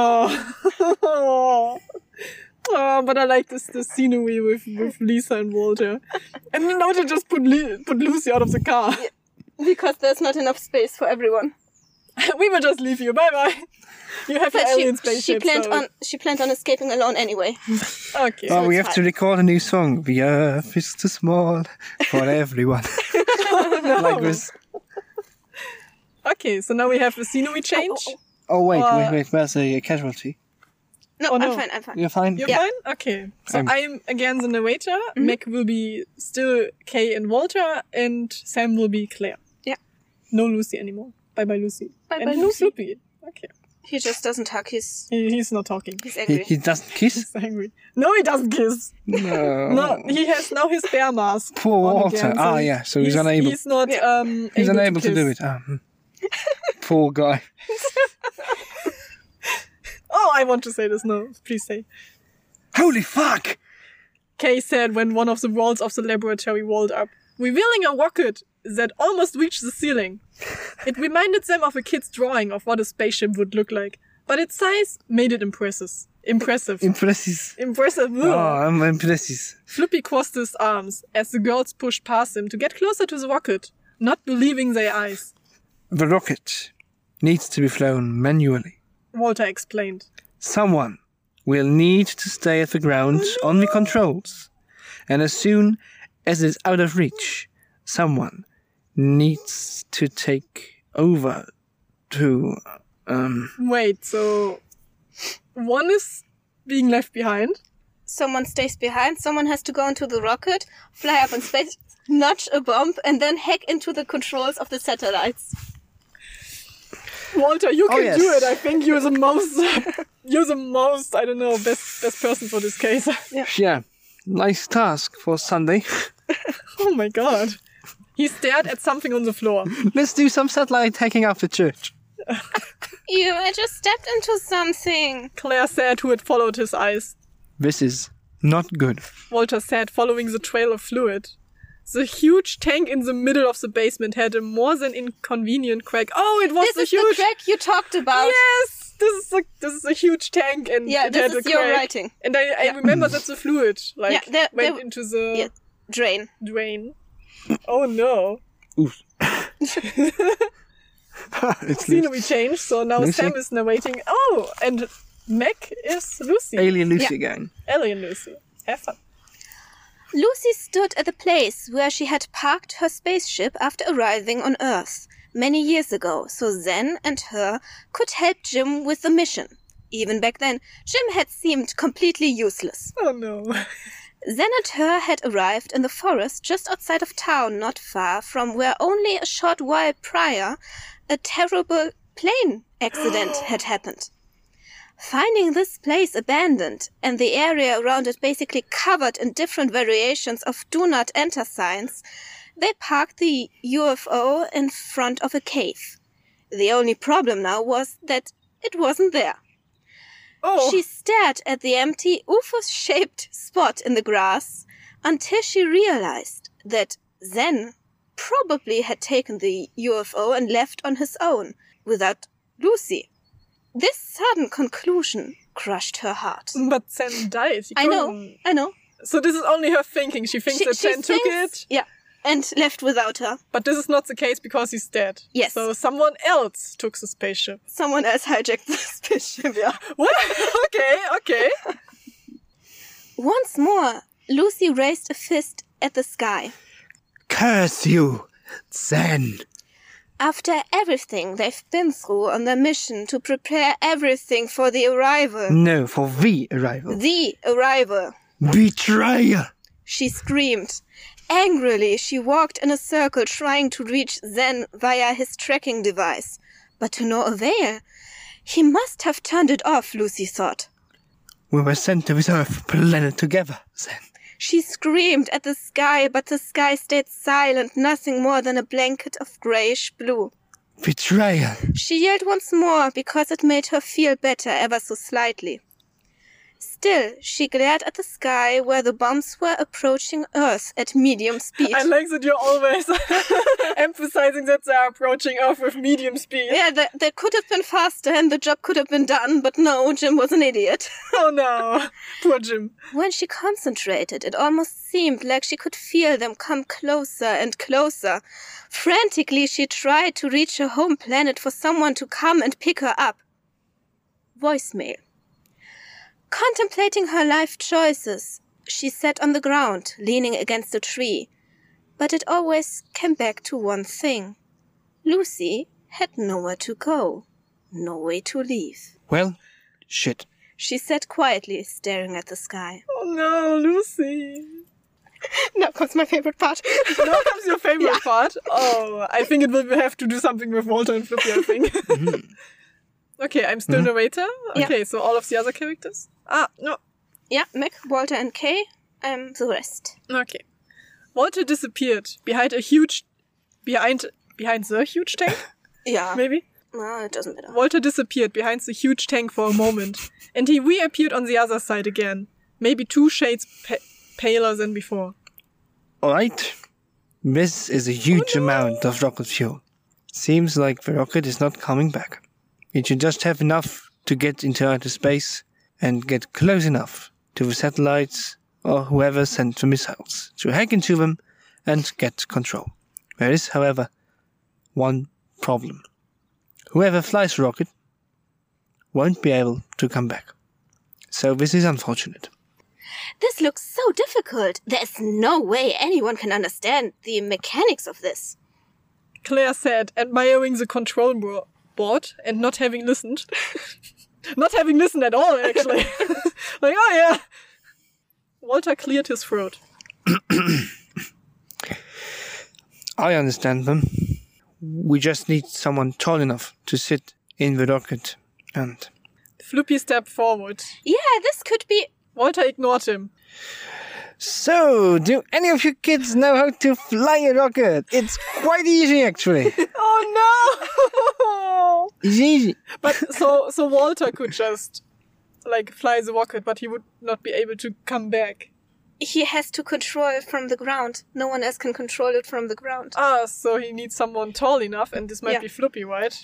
Speaker 1: Oh. Oh, but I like this the scenery with, with Lisa and Walter. And now they just put Lu- put Lucy out of the car.
Speaker 2: Because there's not enough space for everyone.
Speaker 1: We will just leave you. Bye bye. You have your
Speaker 2: But she,
Speaker 1: alien
Speaker 2: she
Speaker 1: spaceship.
Speaker 2: planned
Speaker 1: so-
Speaker 2: on she planned on escaping alone anyway.
Speaker 1: Okay.
Speaker 3: Oh, we
Speaker 2: it's
Speaker 3: have to
Speaker 2: fine.
Speaker 3: record a new song. The earth is too small for everyone. Like this.
Speaker 1: Okay, so now we have a scenery change.
Speaker 2: Oh, oh,
Speaker 3: Oh, wait,
Speaker 1: Uh,
Speaker 3: wait, wait. Where's a casualty?
Speaker 2: No,
Speaker 1: Oh, no.
Speaker 2: I'm fine, I'm fine.
Speaker 3: You're fine?
Speaker 1: You're
Speaker 2: Yeah.
Speaker 1: fine? Okay. So
Speaker 3: I'm-
Speaker 1: I'm again the narrator.
Speaker 2: Mm-hmm.
Speaker 1: Meg will be still Kay and Walter, and Sam will be Claire.
Speaker 2: Yeah.
Speaker 1: No Lucy anymore. Bye bye Lucy.
Speaker 2: Bye-bye,
Speaker 1: and no
Speaker 2: Lucy.
Speaker 1: Floopy. Okay.
Speaker 2: He just doesn't hug, he's,
Speaker 1: He, he's not talking.
Speaker 2: he's
Speaker 3: He,
Speaker 2: angry.
Speaker 3: he doesn't kiss?
Speaker 1: He's angry. No, he doesn't kiss.
Speaker 3: No.
Speaker 1: No, he has now his bear mask.
Speaker 3: Poor
Speaker 1: on
Speaker 3: Walter.
Speaker 1: again,
Speaker 3: Ah, yeah, so he's unable-
Speaker 1: He's not.
Speaker 2: Yeah.
Speaker 1: Um,
Speaker 3: He's
Speaker 1: able
Speaker 3: unable to,
Speaker 1: kiss.
Speaker 3: do it. Um, poor guy.
Speaker 1: Oh, I want to say this. No, please say.
Speaker 3: Holy fuck!
Speaker 1: Kay said when one of the walls of the laboratory walled up, revealing a rocket that almost reached the ceiling. It reminded them of a kid's drawing of what a spaceship would look like, but its size made it impressive. Impressive.
Speaker 3: Impresses.
Speaker 1: Impressive.
Speaker 3: Oh, I'm impresses.
Speaker 1: Flippy crossed his arms as the girls pushed past him to get closer to the rocket, not believing their eyes.
Speaker 3: The rocket needs to be flown manually.
Speaker 1: Walter explained.
Speaker 3: Someone will need to stay at the ground on the controls. And as soon as it's out of reach, someone needs to take over to, um...
Speaker 1: Wait, so... one is being left behind?
Speaker 2: Someone stays behind, someone has to go into the rocket, fly up in space, notch a bomb, and then hack into the controls of the satellites.
Speaker 1: Walter, you
Speaker 3: Oh,
Speaker 1: can
Speaker 3: yes.
Speaker 1: do it. I think you're the most... you're the most, I don't know, best best person for this case.
Speaker 3: Yeah, nice task for Sunday.
Speaker 1: Oh my god. He stared at something on the floor.
Speaker 3: Let's do some satellite hacking after church.
Speaker 2: Ew, I just stepped into something.
Speaker 1: Claire said, who had followed his eyes.
Speaker 3: This is not good.
Speaker 1: Walter said, following the trail of fluid. The huge tank in the middle of the basement had a more than inconvenient crack. Oh, it was
Speaker 2: This
Speaker 1: the
Speaker 2: is
Speaker 1: huge...
Speaker 2: the crack you talked about.
Speaker 1: Yes! This is a, this is a huge tank and
Speaker 2: Yeah,
Speaker 1: it
Speaker 2: this
Speaker 1: had
Speaker 2: is
Speaker 1: a
Speaker 2: your
Speaker 1: crack.
Speaker 2: writing.
Speaker 1: And I, I
Speaker 2: Yeah.
Speaker 1: remember that the fluid, like,
Speaker 2: Yeah, there-
Speaker 1: went
Speaker 2: there-
Speaker 1: into the
Speaker 2: Yeah, drain.
Speaker 1: drain. Oh no.
Speaker 3: Oof. It's
Speaker 1: Scenery changed, so now
Speaker 3: Lucy?
Speaker 1: Sam is narrating. Oh, and Meg is Lucy.
Speaker 3: Alien Lucy
Speaker 2: Yeah.
Speaker 3: again.
Speaker 1: Alien Lucy. Have fun.
Speaker 2: Lucy stood at the place where she had parked her spaceship after arriving on Earth many years ago, so Zen and her could help Jim with the mission. Even back then, Jim had seemed completely useless.
Speaker 1: Oh no.
Speaker 2: Zen and her had arrived in the forest just outside of town, not far from where only a short while prior a terrible plane accident had happened. Finding this place abandoned and the area around it basically covered in different variations of do not enter signs, they parked the U F O in front of a cave. The only problem now was that it wasn't there.
Speaker 1: Oh.
Speaker 2: She stared at the empty U F O-shaped spot in the grass until she realized that Zen probably had taken the U F O and left on his own, without Lucy. This sudden conclusion crushed her heart.
Speaker 1: But Sam died. He
Speaker 2: I know,
Speaker 1: couldn't-
Speaker 2: I know.
Speaker 1: So this is only her thinking. She thinks
Speaker 2: She-
Speaker 1: that
Speaker 2: she
Speaker 1: Sam took
Speaker 2: thinks-
Speaker 1: it,
Speaker 2: Yeah, and left without her.
Speaker 1: but this is not the case because he's dead.
Speaker 2: Yes.
Speaker 1: So someone else took the spaceship.
Speaker 2: Someone else hijacked the spaceship, yeah.
Speaker 1: What? Okay, okay.
Speaker 2: Once more, Lucy raised a fist at the sky.
Speaker 3: Curse you, Zen.
Speaker 2: After everything they've been through on their mission to prepare everything for the arrival.
Speaker 3: No, for the arrival.
Speaker 2: The arrival.
Speaker 3: Betrayer.
Speaker 2: She screamed. Angrily, she walked in a circle trying to reach Zen via his tracking device. But to no avail. He must have turned it off, Lucy thought.
Speaker 3: We were sent to this Earth planet together, Zen.
Speaker 2: She screamed at the sky, but the sky stayed silent, nothing more than a blanket of greyish blue.
Speaker 3: Betrayer.
Speaker 2: She yelled once more because it made her feel better ever so slightly. Still, she glared at the sky where the bombs were approaching Earth at medium speed.
Speaker 1: I like that you're always emphasizing that they are approaching Earth with medium speed.
Speaker 2: Yeah, that, that could have been faster and the job could have been done, but no, Jim was an idiot.
Speaker 1: Oh no. Poor Jim.
Speaker 2: When she concentrated, it almost seemed like she could feel them come closer and closer. Frantically, she tried to reach her home planet for someone to come and pick her up. Voicemail. Contemplating her life choices, she sat on the ground, leaning against a tree. But it always came back to one thing. Lucy had nowhere to go, no way to leave.
Speaker 3: Well, shit.
Speaker 2: She sat quietly, staring at the sky.
Speaker 1: Oh no, Lucy.
Speaker 2: Now comes my favorite part.
Speaker 1: Now comes your favorite part. Oh, I think it will have to do something with Walter and Flippy, I think. Okay, I'm still narrator.
Speaker 2: Yeah.
Speaker 1: Okay, so all of the other characters? Ah, no.
Speaker 2: Yeah, Meg, Walter, and Kay. I'm the rest.
Speaker 1: Okay. Walter disappeared behind a huge... Behind... Behind the huge tank?
Speaker 2: Yeah.
Speaker 1: Maybe?
Speaker 2: No, it doesn't matter.
Speaker 1: Walter disappeared behind the huge tank for a moment, and he reappeared on the other side again, maybe two shades pa- paler than before.
Speaker 3: Alright. This is a huge oh, no. amount of rocket fuel. Seems like the rocket is not coming back. It should just have enough to get into outer space and get close enough to the satellites or whoever sent the missiles to hack into them and get control. There is, however, one problem. Whoever flies the rocket won't be able to come back. So this is unfortunate.
Speaker 2: This looks so difficult. There's no way anyone can understand the mechanics of this.
Speaker 1: Claire said, admiring the control board and not having listened. Not having listened at all, actually. Like, oh yeah. Walter cleared his throat.
Speaker 3: I understand them. We just need someone tall enough to sit in the rocket and...
Speaker 1: Floopy stepped forward.
Speaker 2: Yeah, this could be...
Speaker 1: Walter ignored him.
Speaker 3: So, do any of you kids know how to fly a rocket? It's quite easy, actually.
Speaker 1: Oh no!
Speaker 3: It's easy.
Speaker 1: But so, so Walter could just, like, fly the rocket, but he would not be able to come back.
Speaker 2: He has to control it from the ground. No one else can control it from the ground.
Speaker 1: Ah, so he needs someone tall enough, and this might yeah. be Floopy, right?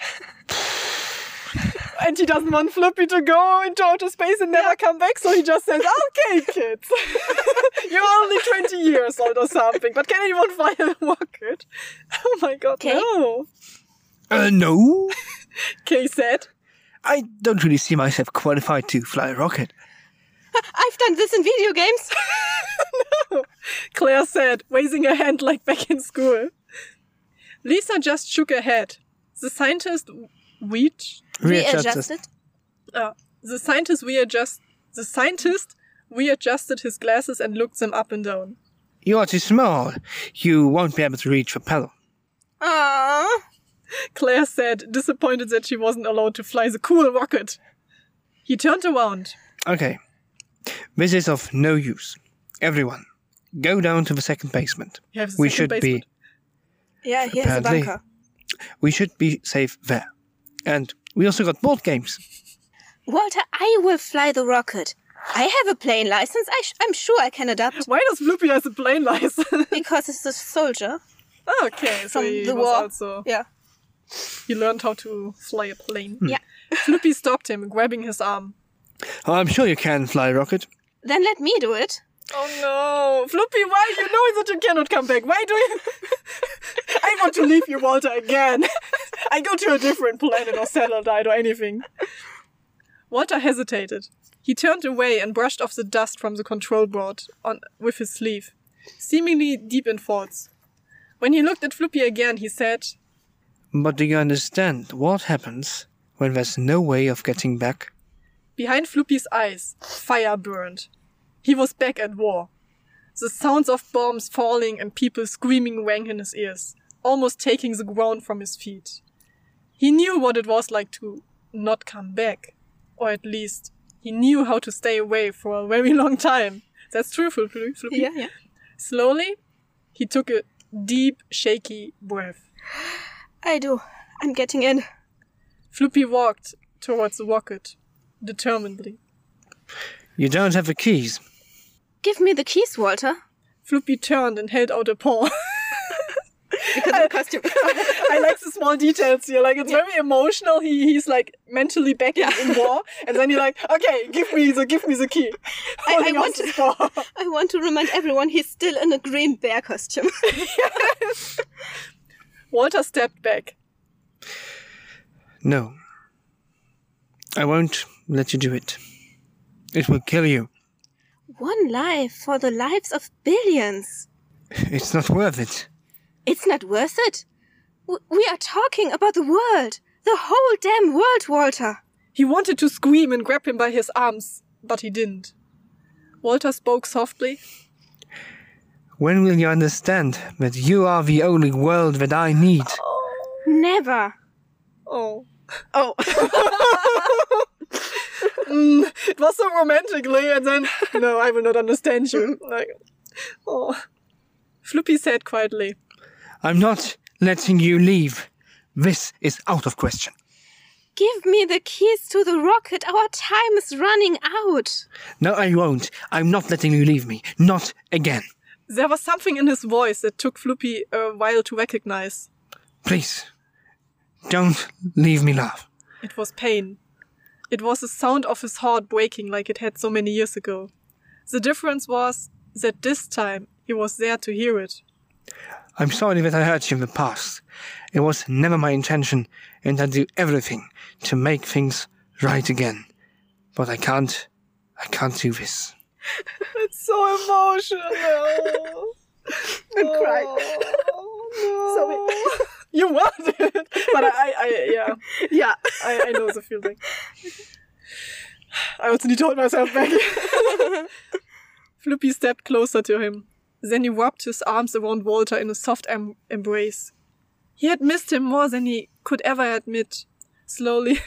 Speaker 1: And he doesn't want Floopy to go into outer space and never yeah. come back, so he just says, okay, kids, you're only twenty years old or something, but can anyone fly a rocket? Oh my god, Kay? no.
Speaker 3: Uh, no.
Speaker 1: Kay said,
Speaker 3: I don't really see myself qualified to fly a rocket.
Speaker 2: I've done this in video games.
Speaker 1: No. Claire said, raising her hand like back in school. Lisa just shook her head. The scientist reached...
Speaker 2: Readjusted.
Speaker 1: Uh, the scientist readjust. The scientist readjusted his glasses and looked them up and down.
Speaker 3: You are too small. You won't be able to reach the pedal.
Speaker 2: Aww.
Speaker 1: Claire said, disappointed that she wasn't allowed to fly the cool rocket. He turned around.
Speaker 3: Okay. This is of no use. Everyone, go down to the second basement.
Speaker 1: You the
Speaker 3: we
Speaker 1: second
Speaker 3: should
Speaker 1: basement?
Speaker 2: be. Yeah, here's a bunker.
Speaker 3: We should be safe there. And we also got board games.
Speaker 2: Walter, I will fly the rocket. I have a plane license. I sh- I'm sure I can adapt.
Speaker 1: Why does Floopy have a plane license?
Speaker 2: Because it's a soldier.
Speaker 1: Oh, okay, so
Speaker 2: From
Speaker 1: he
Speaker 2: the
Speaker 1: was
Speaker 2: war.
Speaker 1: also...
Speaker 2: Yeah.
Speaker 1: He learned how to fly a plane.
Speaker 2: Yeah.
Speaker 1: Floopy stopped him, grabbing his arm.
Speaker 3: Oh, I'm sure you can fly a rocket.
Speaker 2: Then let me do it.
Speaker 1: Oh no! Floopy, why? You know that you cannot come back. Why do you... I want to leave you, Walter, again. I go to a different planet or satellite or anything. Walter hesitated. He turned away and brushed off the dust from the control board on with his sleeve, seemingly deep in thoughts. When he looked at Floopy again, he said...
Speaker 3: But do you understand what happens when there's no way of getting back?
Speaker 1: Behind Floopy's eyes, fire burned. He was back at war. The sounds of bombs falling and people screaming rang in his ears, almost taking the ground from his feet. He knew what it was like to not come back. Or at least, he knew how to stay away for a very long time. That's true, Floopy.
Speaker 2: Yeah, yeah.
Speaker 1: Slowly, he took a deep, shaky breath.
Speaker 2: I do. I'm getting in.
Speaker 1: Floopy walked towards the rocket, determinedly.
Speaker 3: You don't have the keys.
Speaker 2: Give me the keys, Walter.
Speaker 1: Floopy turned and held out a paw.
Speaker 2: Because of the costume.
Speaker 1: I like the small details here. Like, it's yeah. very emotional. He He's, like, mentally back yeah. in war. And then you're like, okay, give me the give me the key.
Speaker 2: I, I, want to, I want to remind everyone he's still in a green bear costume.
Speaker 1: Yes. Walter stepped back.
Speaker 3: No. I won't let you do it. It will kill you.
Speaker 2: One life for the lives of billions.
Speaker 3: It's not worth it.
Speaker 2: It's not worth it? W- we are talking about the world. The whole damn world, Walter.
Speaker 1: He wanted to scream and grab him by his arms, but he didn't. Walter spoke softly.
Speaker 3: When will you understand that you are the only world that I need?
Speaker 1: Oh.
Speaker 2: Never.
Speaker 1: Oh.
Speaker 2: Oh.
Speaker 1: mm, it was so romantically, and then, no, I will not understand you. Like, oh. Floopy said quietly,
Speaker 3: I'm not letting you leave. This is out of question.
Speaker 2: Give me the keys to the rocket. Our time is running out.
Speaker 3: No, I won't. I'm not letting you leave me. Not again.
Speaker 1: There was something in his voice that took Floopy a while to recognize.
Speaker 3: Please, don't leave me, love.
Speaker 1: It was pain. It was the sound of his heart breaking like it had so many years ago. The difference was that this time he was there to hear it.
Speaker 3: I'm sorry that I hurt you in the past. It was never my intention, and I do everything to make things right again. But I can't, I can't do this.
Speaker 1: It's so emotional.
Speaker 2: I'm crying.
Speaker 1: Oh, no.
Speaker 2: Sorry.
Speaker 1: You want it, but I, I, I yeah,
Speaker 2: Yeah.
Speaker 1: I, I know the feeling. I also need to hold myself back. Floopy stepped closer to him. Then he wrapped his arms around Walter in a soft em- embrace. He had missed him more than he could ever admit. Slowly.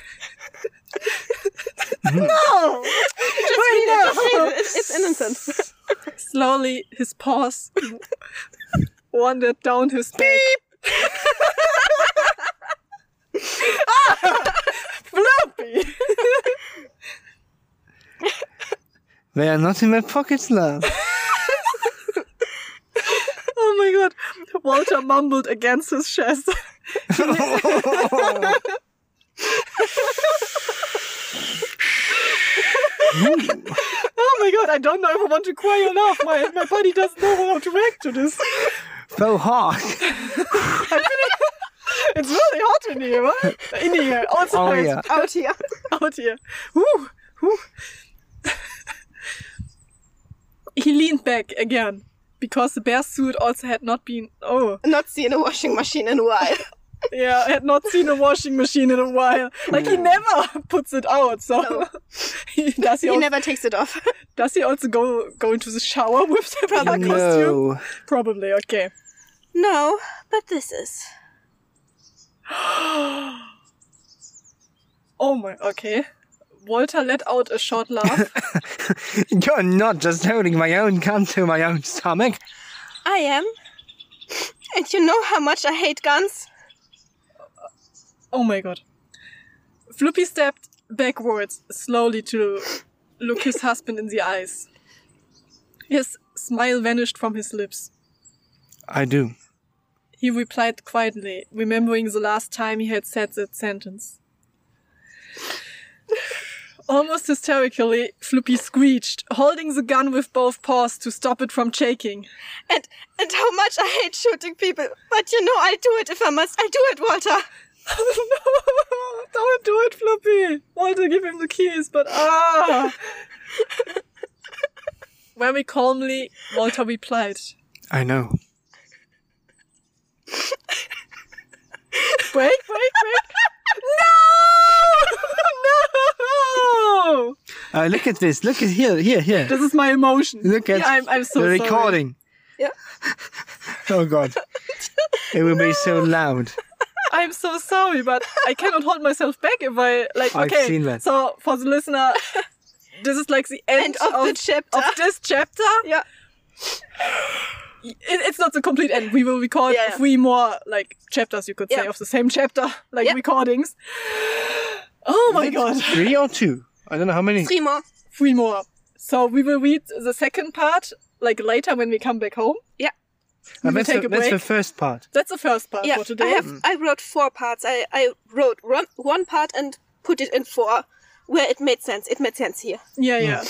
Speaker 1: No!
Speaker 2: Just read it, just read it. It's, it's innocent.
Speaker 1: Slowly, his paws wandered down his back. Ah! Floppy!
Speaker 3: They are not in my pockets, love.
Speaker 1: Oh my god. Walter mumbled against his chest. Oh my god, I don't know if I want to cry or laugh. My, my body doesn't know how to react to this.
Speaker 3: So hot.
Speaker 1: It's really hot in here, right? In here, outside.
Speaker 3: Oh, yeah.
Speaker 2: Out here.
Speaker 1: Out here. Woo, woo. He leaned back again, because the bear suit also had not been... Oh,
Speaker 2: Not seen a washing machine in a while.
Speaker 1: yeah, I had not seen a washing machine in a while. Like, he never puts it out, so...
Speaker 2: No.
Speaker 1: he, does, he
Speaker 2: He
Speaker 1: also,
Speaker 2: never takes it off.
Speaker 1: does he also go, go into the shower with the bear costume?
Speaker 3: No.
Speaker 1: Probably, okay.
Speaker 2: No, but this is.
Speaker 1: Oh my, okay. Walter let out a short laugh.
Speaker 3: You're not just holding my own gun to my own stomach.
Speaker 2: I am. And you know how much I hate guns?
Speaker 1: Oh my god. Floopy stepped backwards slowly to look his husband in the eyes. His smile vanished from his lips.
Speaker 3: I do.
Speaker 1: He replied quietly, remembering the last time he had said that sentence. Almost hysterically, Floopy screeched, holding the gun with both paws to stop it from shaking.
Speaker 2: And and how much I hate shooting people. But you know I'll do it if I must. I'll do it, Walter.
Speaker 1: Oh, no! Don't do it, Floopy! Walter, give him the keys, but ah! Very calmly, Walter replied,
Speaker 3: I know.
Speaker 1: Break, break, break! No! No!
Speaker 3: Uh, look at this. Look at here, here, here.
Speaker 1: This is my emotion.
Speaker 3: Look at
Speaker 1: Yeah, I'm, I'm so
Speaker 3: the
Speaker 1: sorry.
Speaker 3: recording.
Speaker 2: Yeah.
Speaker 3: Oh god. It will be so loud.
Speaker 1: I'm so sorry, but I cannot hold myself back if I like.
Speaker 3: I've
Speaker 1: Okay,
Speaker 3: seen that.
Speaker 1: so for the listener, this is like the end,
Speaker 2: End of the chapter.
Speaker 1: of this chapter.
Speaker 2: Yeah.
Speaker 1: It, it's not the complete end. We will record
Speaker 2: Yeah, yeah.
Speaker 1: three more like chapters, you could say,
Speaker 2: Yeah.
Speaker 1: of the same chapter, like
Speaker 2: Yeah.
Speaker 1: recordings. Oh my god,
Speaker 3: Three or two? I don't know how many.
Speaker 2: Three more.
Speaker 1: three more. So we will read the second part like later when we come back home.
Speaker 2: Yeah.
Speaker 1: We
Speaker 3: Uh,
Speaker 1: will
Speaker 3: that's,
Speaker 1: take
Speaker 3: the,
Speaker 1: a
Speaker 3: that's the
Speaker 1: break.
Speaker 3: first part.
Speaker 1: That's the first part
Speaker 2: Yeah.
Speaker 1: for today.
Speaker 2: I have. I wrote four parts. I I wrote one one part and put it in four, where it made sense. It made sense here.
Speaker 1: Yeah, yeah.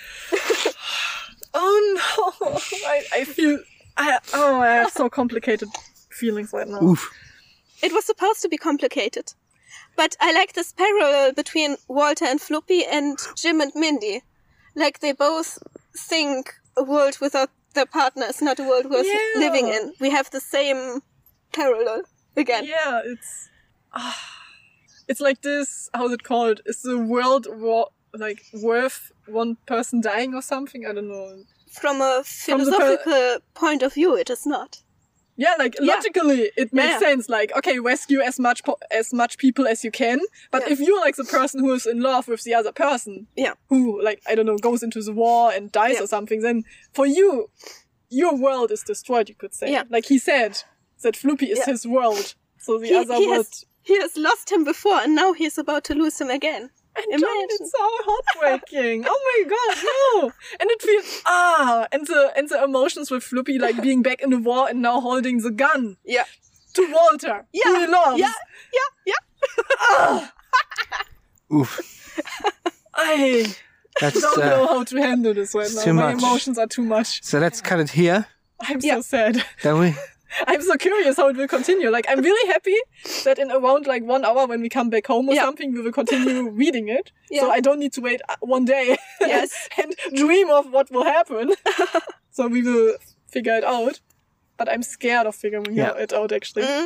Speaker 1: Oh no, I, I feel, I, oh, I have so complicated feelings right now.
Speaker 3: Oof.
Speaker 2: It was supposed to be complicated, but I like this parallel between Walter and Floopy and Jim and Mindy. Like they both think a world without their partner is not a world worth
Speaker 1: Yeah.
Speaker 2: living in. We have the same parallel again.
Speaker 1: Yeah, it's, ah, it's like this, how's it called? Is the world wo- like worth one person dying or something? I don't know.
Speaker 2: From a
Speaker 1: From the per-
Speaker 2: philosophical point of view, it is not.
Speaker 1: Yeah, like
Speaker 2: Yeah.
Speaker 1: logically, it makes
Speaker 2: Yeah.
Speaker 1: sense. Like, okay, rescue as much po- as much people as you can. But
Speaker 2: Yeah.
Speaker 1: if you're like the person who is in love with the other person,
Speaker 2: Yeah.
Speaker 1: who like I don't know goes into the war and dies
Speaker 2: Yeah.
Speaker 1: or something, then for you, your world is destroyed. You could say,
Speaker 2: Yeah.
Speaker 1: like he said that Floopy is
Speaker 2: Yeah.
Speaker 1: his world. So the
Speaker 2: He,
Speaker 1: other
Speaker 2: he
Speaker 1: world,
Speaker 2: has he has lost him before, and now he's about to lose him again.
Speaker 1: And John, it's so heartbreaking. Oh my god, no! And it feels ah, and the and the emotions with Floppy like being back in the war and now holding the gun.
Speaker 2: Yeah.
Speaker 1: To Walter.
Speaker 2: Yeah.
Speaker 1: Who he loves.
Speaker 2: Yeah. Yeah. Yeah.
Speaker 1: Ah,
Speaker 3: Oof.
Speaker 1: I
Speaker 3: That's
Speaker 1: don't know
Speaker 3: uh,
Speaker 1: how to handle this right now.
Speaker 3: too
Speaker 1: My
Speaker 3: much.
Speaker 1: emotions are too much.
Speaker 3: so. Let's cut it here,
Speaker 1: I'm
Speaker 2: Yeah.
Speaker 1: so sad.
Speaker 3: don't we?
Speaker 1: I'm so curious how it will continue. Like, I'm really happy that in around like one hour when we come back home or
Speaker 2: Yeah.
Speaker 1: something, we will continue reading it.
Speaker 2: Yeah.
Speaker 1: So I don't need to wait uh, one day
Speaker 2: Yes.
Speaker 1: and dream of what will happen. So we will figure it out. But I'm scared of figuring
Speaker 3: Yeah.
Speaker 1: it out, actually.
Speaker 2: Mm.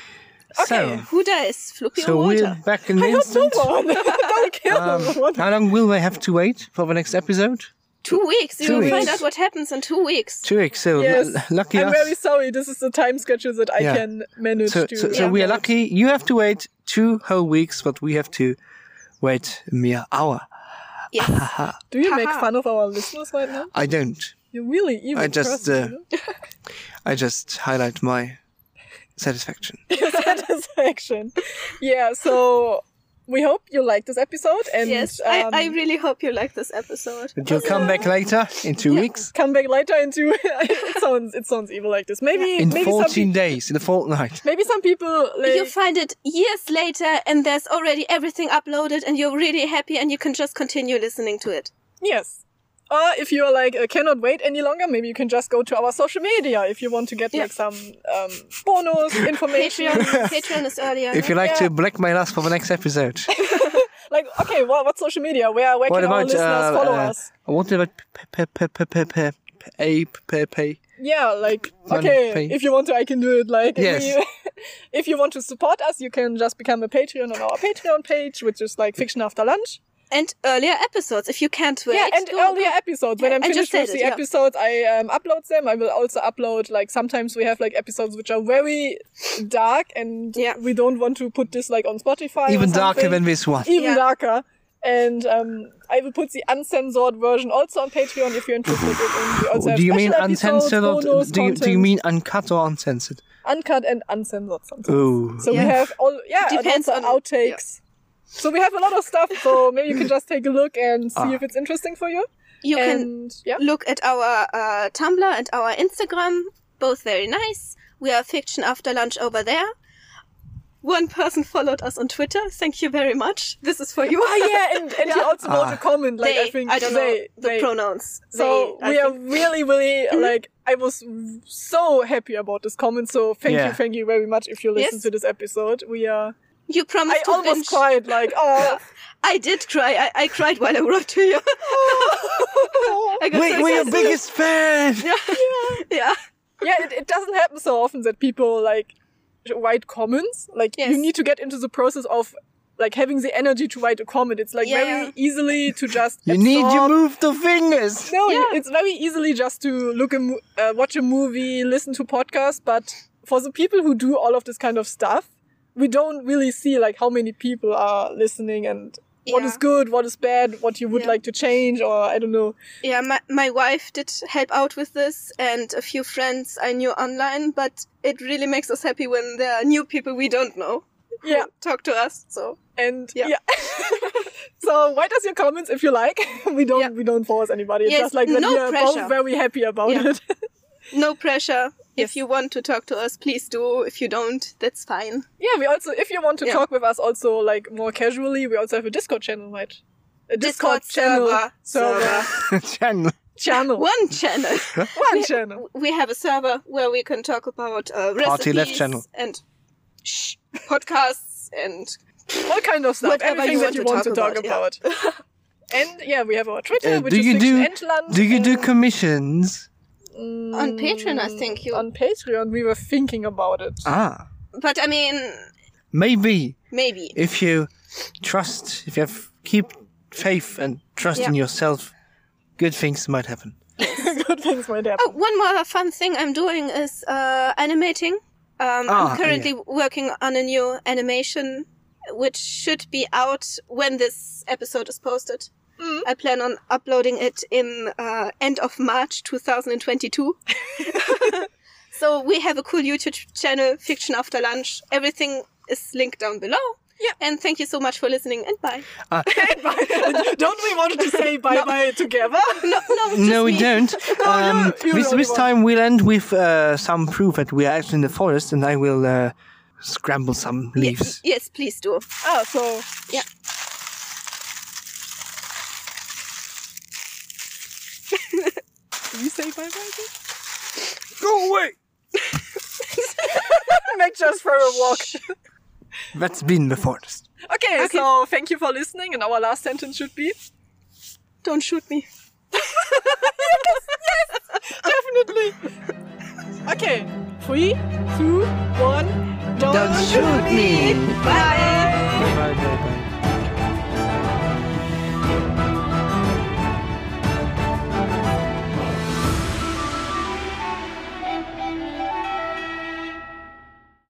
Speaker 1: Okay.
Speaker 2: Who dies? Floppy
Speaker 3: So,
Speaker 2: or
Speaker 3: so we're
Speaker 2: Walter?
Speaker 3: back in the
Speaker 1: I hope no
Speaker 3: instant.
Speaker 1: one. Don't kill
Speaker 3: Um,
Speaker 1: one.
Speaker 3: how long will they have to wait for the next episode?
Speaker 2: Two weeks. You
Speaker 3: Two
Speaker 2: will
Speaker 3: weeks.
Speaker 2: find out what happens in two weeks.
Speaker 3: Two weeks. So
Speaker 1: Yes.
Speaker 3: l- lucky
Speaker 1: I'm
Speaker 3: us.
Speaker 1: very sorry. This is the time schedule that I
Speaker 3: Yeah.
Speaker 1: can manage
Speaker 3: So,
Speaker 1: to.
Speaker 3: so, so we are lucky. You have to wait two whole weeks, but we have to wait a mere hour.
Speaker 2: Yes.
Speaker 1: Do you make
Speaker 2: Haha.
Speaker 1: fun of our listeners right now?
Speaker 3: I don't.
Speaker 1: You're really evil.
Speaker 3: I just,
Speaker 1: person,
Speaker 3: uh,
Speaker 1: you know?
Speaker 3: I just highlight my satisfaction.
Speaker 1: Satisfaction. Yeah, so we hope you like this episode and
Speaker 2: Yes.
Speaker 1: um,
Speaker 2: I, I really hope you like this episode.
Speaker 3: But you'll come back later in two weeks,
Speaker 1: come back later into it sounds it sounds evil like this. Maybe
Speaker 3: in
Speaker 1: maybe some
Speaker 3: fourteen
Speaker 1: pe-
Speaker 3: days, in a fortnight.
Speaker 1: maybe some people like,
Speaker 2: You find it years later and there's already everything uploaded and you're really happy and you can just continue listening to it.
Speaker 1: yes. Or if you're like uh, cannot wait any longer, maybe you can just go to our social media if you want to get
Speaker 2: Yeah.
Speaker 1: like some um, bonus information.
Speaker 2: Patreon, Patreon is earlier.
Speaker 3: If you like
Speaker 1: Yeah.
Speaker 3: to blackmail us for the next episode.
Speaker 1: Like, okay, what what social media? Where where
Speaker 3: What
Speaker 1: can our
Speaker 3: about
Speaker 1: listeners
Speaker 3: uh,
Speaker 1: follow
Speaker 3: uh,
Speaker 1: us?
Speaker 3: what about p- p- p- p- p- p- pay pay pay?
Speaker 1: Yeah, like
Speaker 3: Money,
Speaker 1: okay,
Speaker 3: pay.
Speaker 1: if you want to, I can do it. Like,
Speaker 3: Yes.
Speaker 1: if, we, if you want to support us, you can just become a Patreon on our Patreon page, which is like Fiction After Lunch.
Speaker 2: And earlier episodes, if you can't wait.
Speaker 1: Yeah, and
Speaker 2: go-
Speaker 1: earlier episodes. When I'm
Speaker 2: I just
Speaker 1: finished with
Speaker 2: said
Speaker 1: the
Speaker 2: it, yeah.
Speaker 1: episodes, I um, upload them. I will also upload like sometimes we have like episodes which are very dark, and
Speaker 2: Yeah.
Speaker 1: we don't want to put this like on Spotify. or
Speaker 3: Even darker
Speaker 1: something.
Speaker 3: than this one.
Speaker 1: Even
Speaker 2: Yeah.
Speaker 1: darker. And um, I will put the uncensored version also on Patreon if you're interested in it. We also have
Speaker 3: Do you mean
Speaker 1: special episodes,
Speaker 3: uncensored or
Speaker 1: bonus
Speaker 3: do you, do you
Speaker 1: content.
Speaker 3: mean uncut or uncensored?
Speaker 1: Uncut and uncensored sometimes.
Speaker 3: Oh.
Speaker 1: So we
Speaker 2: Yeah.
Speaker 1: have all, yeah, and
Speaker 2: Depends
Speaker 1: also
Speaker 2: on-
Speaker 1: outtakes. So we have a lot of stuff. So maybe you can just take a look and see
Speaker 3: Ah.
Speaker 1: if it's interesting for you.
Speaker 2: You can
Speaker 1: And yeah,
Speaker 2: look at our uh, Tumblr and our Instagram, both very nice. We are Fiction After Lunch over there. One person followed us on Twitter. Thank you very much. This is for you.
Speaker 1: oh yeah, and, and he also wrote
Speaker 3: Ah.
Speaker 1: a comment. Like
Speaker 2: they,
Speaker 1: I think
Speaker 2: I don't
Speaker 1: they,
Speaker 2: know the
Speaker 1: they-
Speaker 2: pronouns.
Speaker 1: So
Speaker 2: They, I
Speaker 1: we are
Speaker 2: think-
Speaker 1: really, really like I was so happy about this comment. So thank
Speaker 3: Yeah.
Speaker 1: you, thank you very much if you listen
Speaker 2: Yes.
Speaker 1: to this episode. We are.
Speaker 2: You promised
Speaker 1: I
Speaker 2: to
Speaker 1: almost
Speaker 2: binge.
Speaker 1: cried. Like oh,
Speaker 2: I did cry. I, I cried while I wrote to you. I got
Speaker 3: We,
Speaker 2: so
Speaker 3: we're your
Speaker 2: excited.
Speaker 3: biggest fan!
Speaker 2: Yeah.
Speaker 1: yeah, it, it doesn't happen so often that people like write comments. Like
Speaker 2: Yes.
Speaker 1: you need to get into the process of like having the energy to write a comment. It's like
Speaker 2: Yeah,
Speaker 1: very
Speaker 2: yeah.
Speaker 1: easily to just
Speaker 3: You need to
Speaker 1: absorb-
Speaker 3: move the fingers!
Speaker 1: No,
Speaker 2: Yeah.
Speaker 1: it's very easily just to look a mo- uh, watch a movie, listen to podcasts. But for the people who do all of this kind of stuff, we don't really see like how many people are listening and what
Speaker 2: Yeah.
Speaker 1: is good, what is bad, what you would
Speaker 2: Yeah.
Speaker 1: like to change, or I don't know.
Speaker 2: Yeah, my, my wife did help out with this and a few friends I knew online, but it really makes us happy when there are new people we don't know who
Speaker 1: Yeah.
Speaker 2: talk to us. So
Speaker 1: And yeah,
Speaker 2: Yeah.
Speaker 1: so write us your comments if you like. we don't
Speaker 2: Yeah.
Speaker 1: we don't force anybody. It's
Speaker 2: Yes,
Speaker 1: just like that
Speaker 2: no
Speaker 1: we are
Speaker 2: pressure.
Speaker 1: both very happy about
Speaker 2: Yeah.
Speaker 1: it.
Speaker 2: no pressure.
Speaker 1: Yes.
Speaker 2: If you want to talk to us, please do. If you don't, that's fine.
Speaker 1: Yeah, we also if you want to
Speaker 2: Yeah.
Speaker 1: talk with us also like more casually, we also have a Discord channel, right? A Discord,
Speaker 2: Discord
Speaker 1: channel
Speaker 2: server.
Speaker 1: server
Speaker 3: Channel.
Speaker 1: channel.
Speaker 2: One channel.
Speaker 1: One channel.
Speaker 2: We have a server where we can talk about uh, recipes
Speaker 3: Party left channel.
Speaker 2: and shh, podcasts and
Speaker 1: All kind of stuff.
Speaker 2: Whatever
Speaker 1: Everything
Speaker 2: you
Speaker 1: that
Speaker 2: want
Speaker 1: you
Speaker 2: to
Speaker 1: want to
Speaker 2: talk
Speaker 1: talk
Speaker 2: about,
Speaker 1: about. And yeah, we have our Twitter,
Speaker 3: Uh,
Speaker 1: which
Speaker 3: do
Speaker 1: is
Speaker 3: you
Speaker 1: Fiction
Speaker 3: do
Speaker 1: Entland,
Speaker 3: do you do
Speaker 1: and,
Speaker 3: commissions?
Speaker 1: mm,
Speaker 2: on Patreon, I think you.
Speaker 1: On Patreon, we were thinking about it.
Speaker 3: Ah,
Speaker 2: But I mean,
Speaker 3: maybe
Speaker 2: maybe.
Speaker 3: if you trust, if you have keep faith and trust in
Speaker 2: Yeah.
Speaker 3: yourself, good things might happen.
Speaker 1: Good things might happen.
Speaker 2: Oh, one more fun thing I'm doing is uh, animating. Um,
Speaker 3: Ah,
Speaker 2: I'm currently working on a new animation, which should be out when this episode is posted.
Speaker 1: Mm.
Speaker 2: I plan on uploading it in uh, end of March twenty twenty-two. So we have a cool YouTube channel, Fiction After Lunch. Everything is linked down below. Yeah. And thank you so much for listening, and bye.
Speaker 3: Uh,
Speaker 1: Don't we want to say bye-bye together?
Speaker 2: No, no, just
Speaker 3: no, we
Speaker 2: me.
Speaker 3: don't.
Speaker 1: No,
Speaker 3: um,
Speaker 1: you- you're
Speaker 3: this
Speaker 1: the only
Speaker 3: this
Speaker 1: one.
Speaker 3: time we'll end with uh, some proof that we are actually in the forest, and I will uh, scramble some leaves.
Speaker 2: Yes, please do.
Speaker 1: Ah, so...
Speaker 2: Yeah.
Speaker 1: Do we say bye-bye again?
Speaker 3: Go away!
Speaker 1: Make just for a walk.
Speaker 3: That's been the forest.
Speaker 1: Okay,
Speaker 2: Okay.
Speaker 1: so thank you for listening, and our last sentence should be...
Speaker 2: Don't shoot me.
Speaker 1: Definitely. Okay, three, two, one, don't,
Speaker 3: Don't shoot me.
Speaker 2: Bye.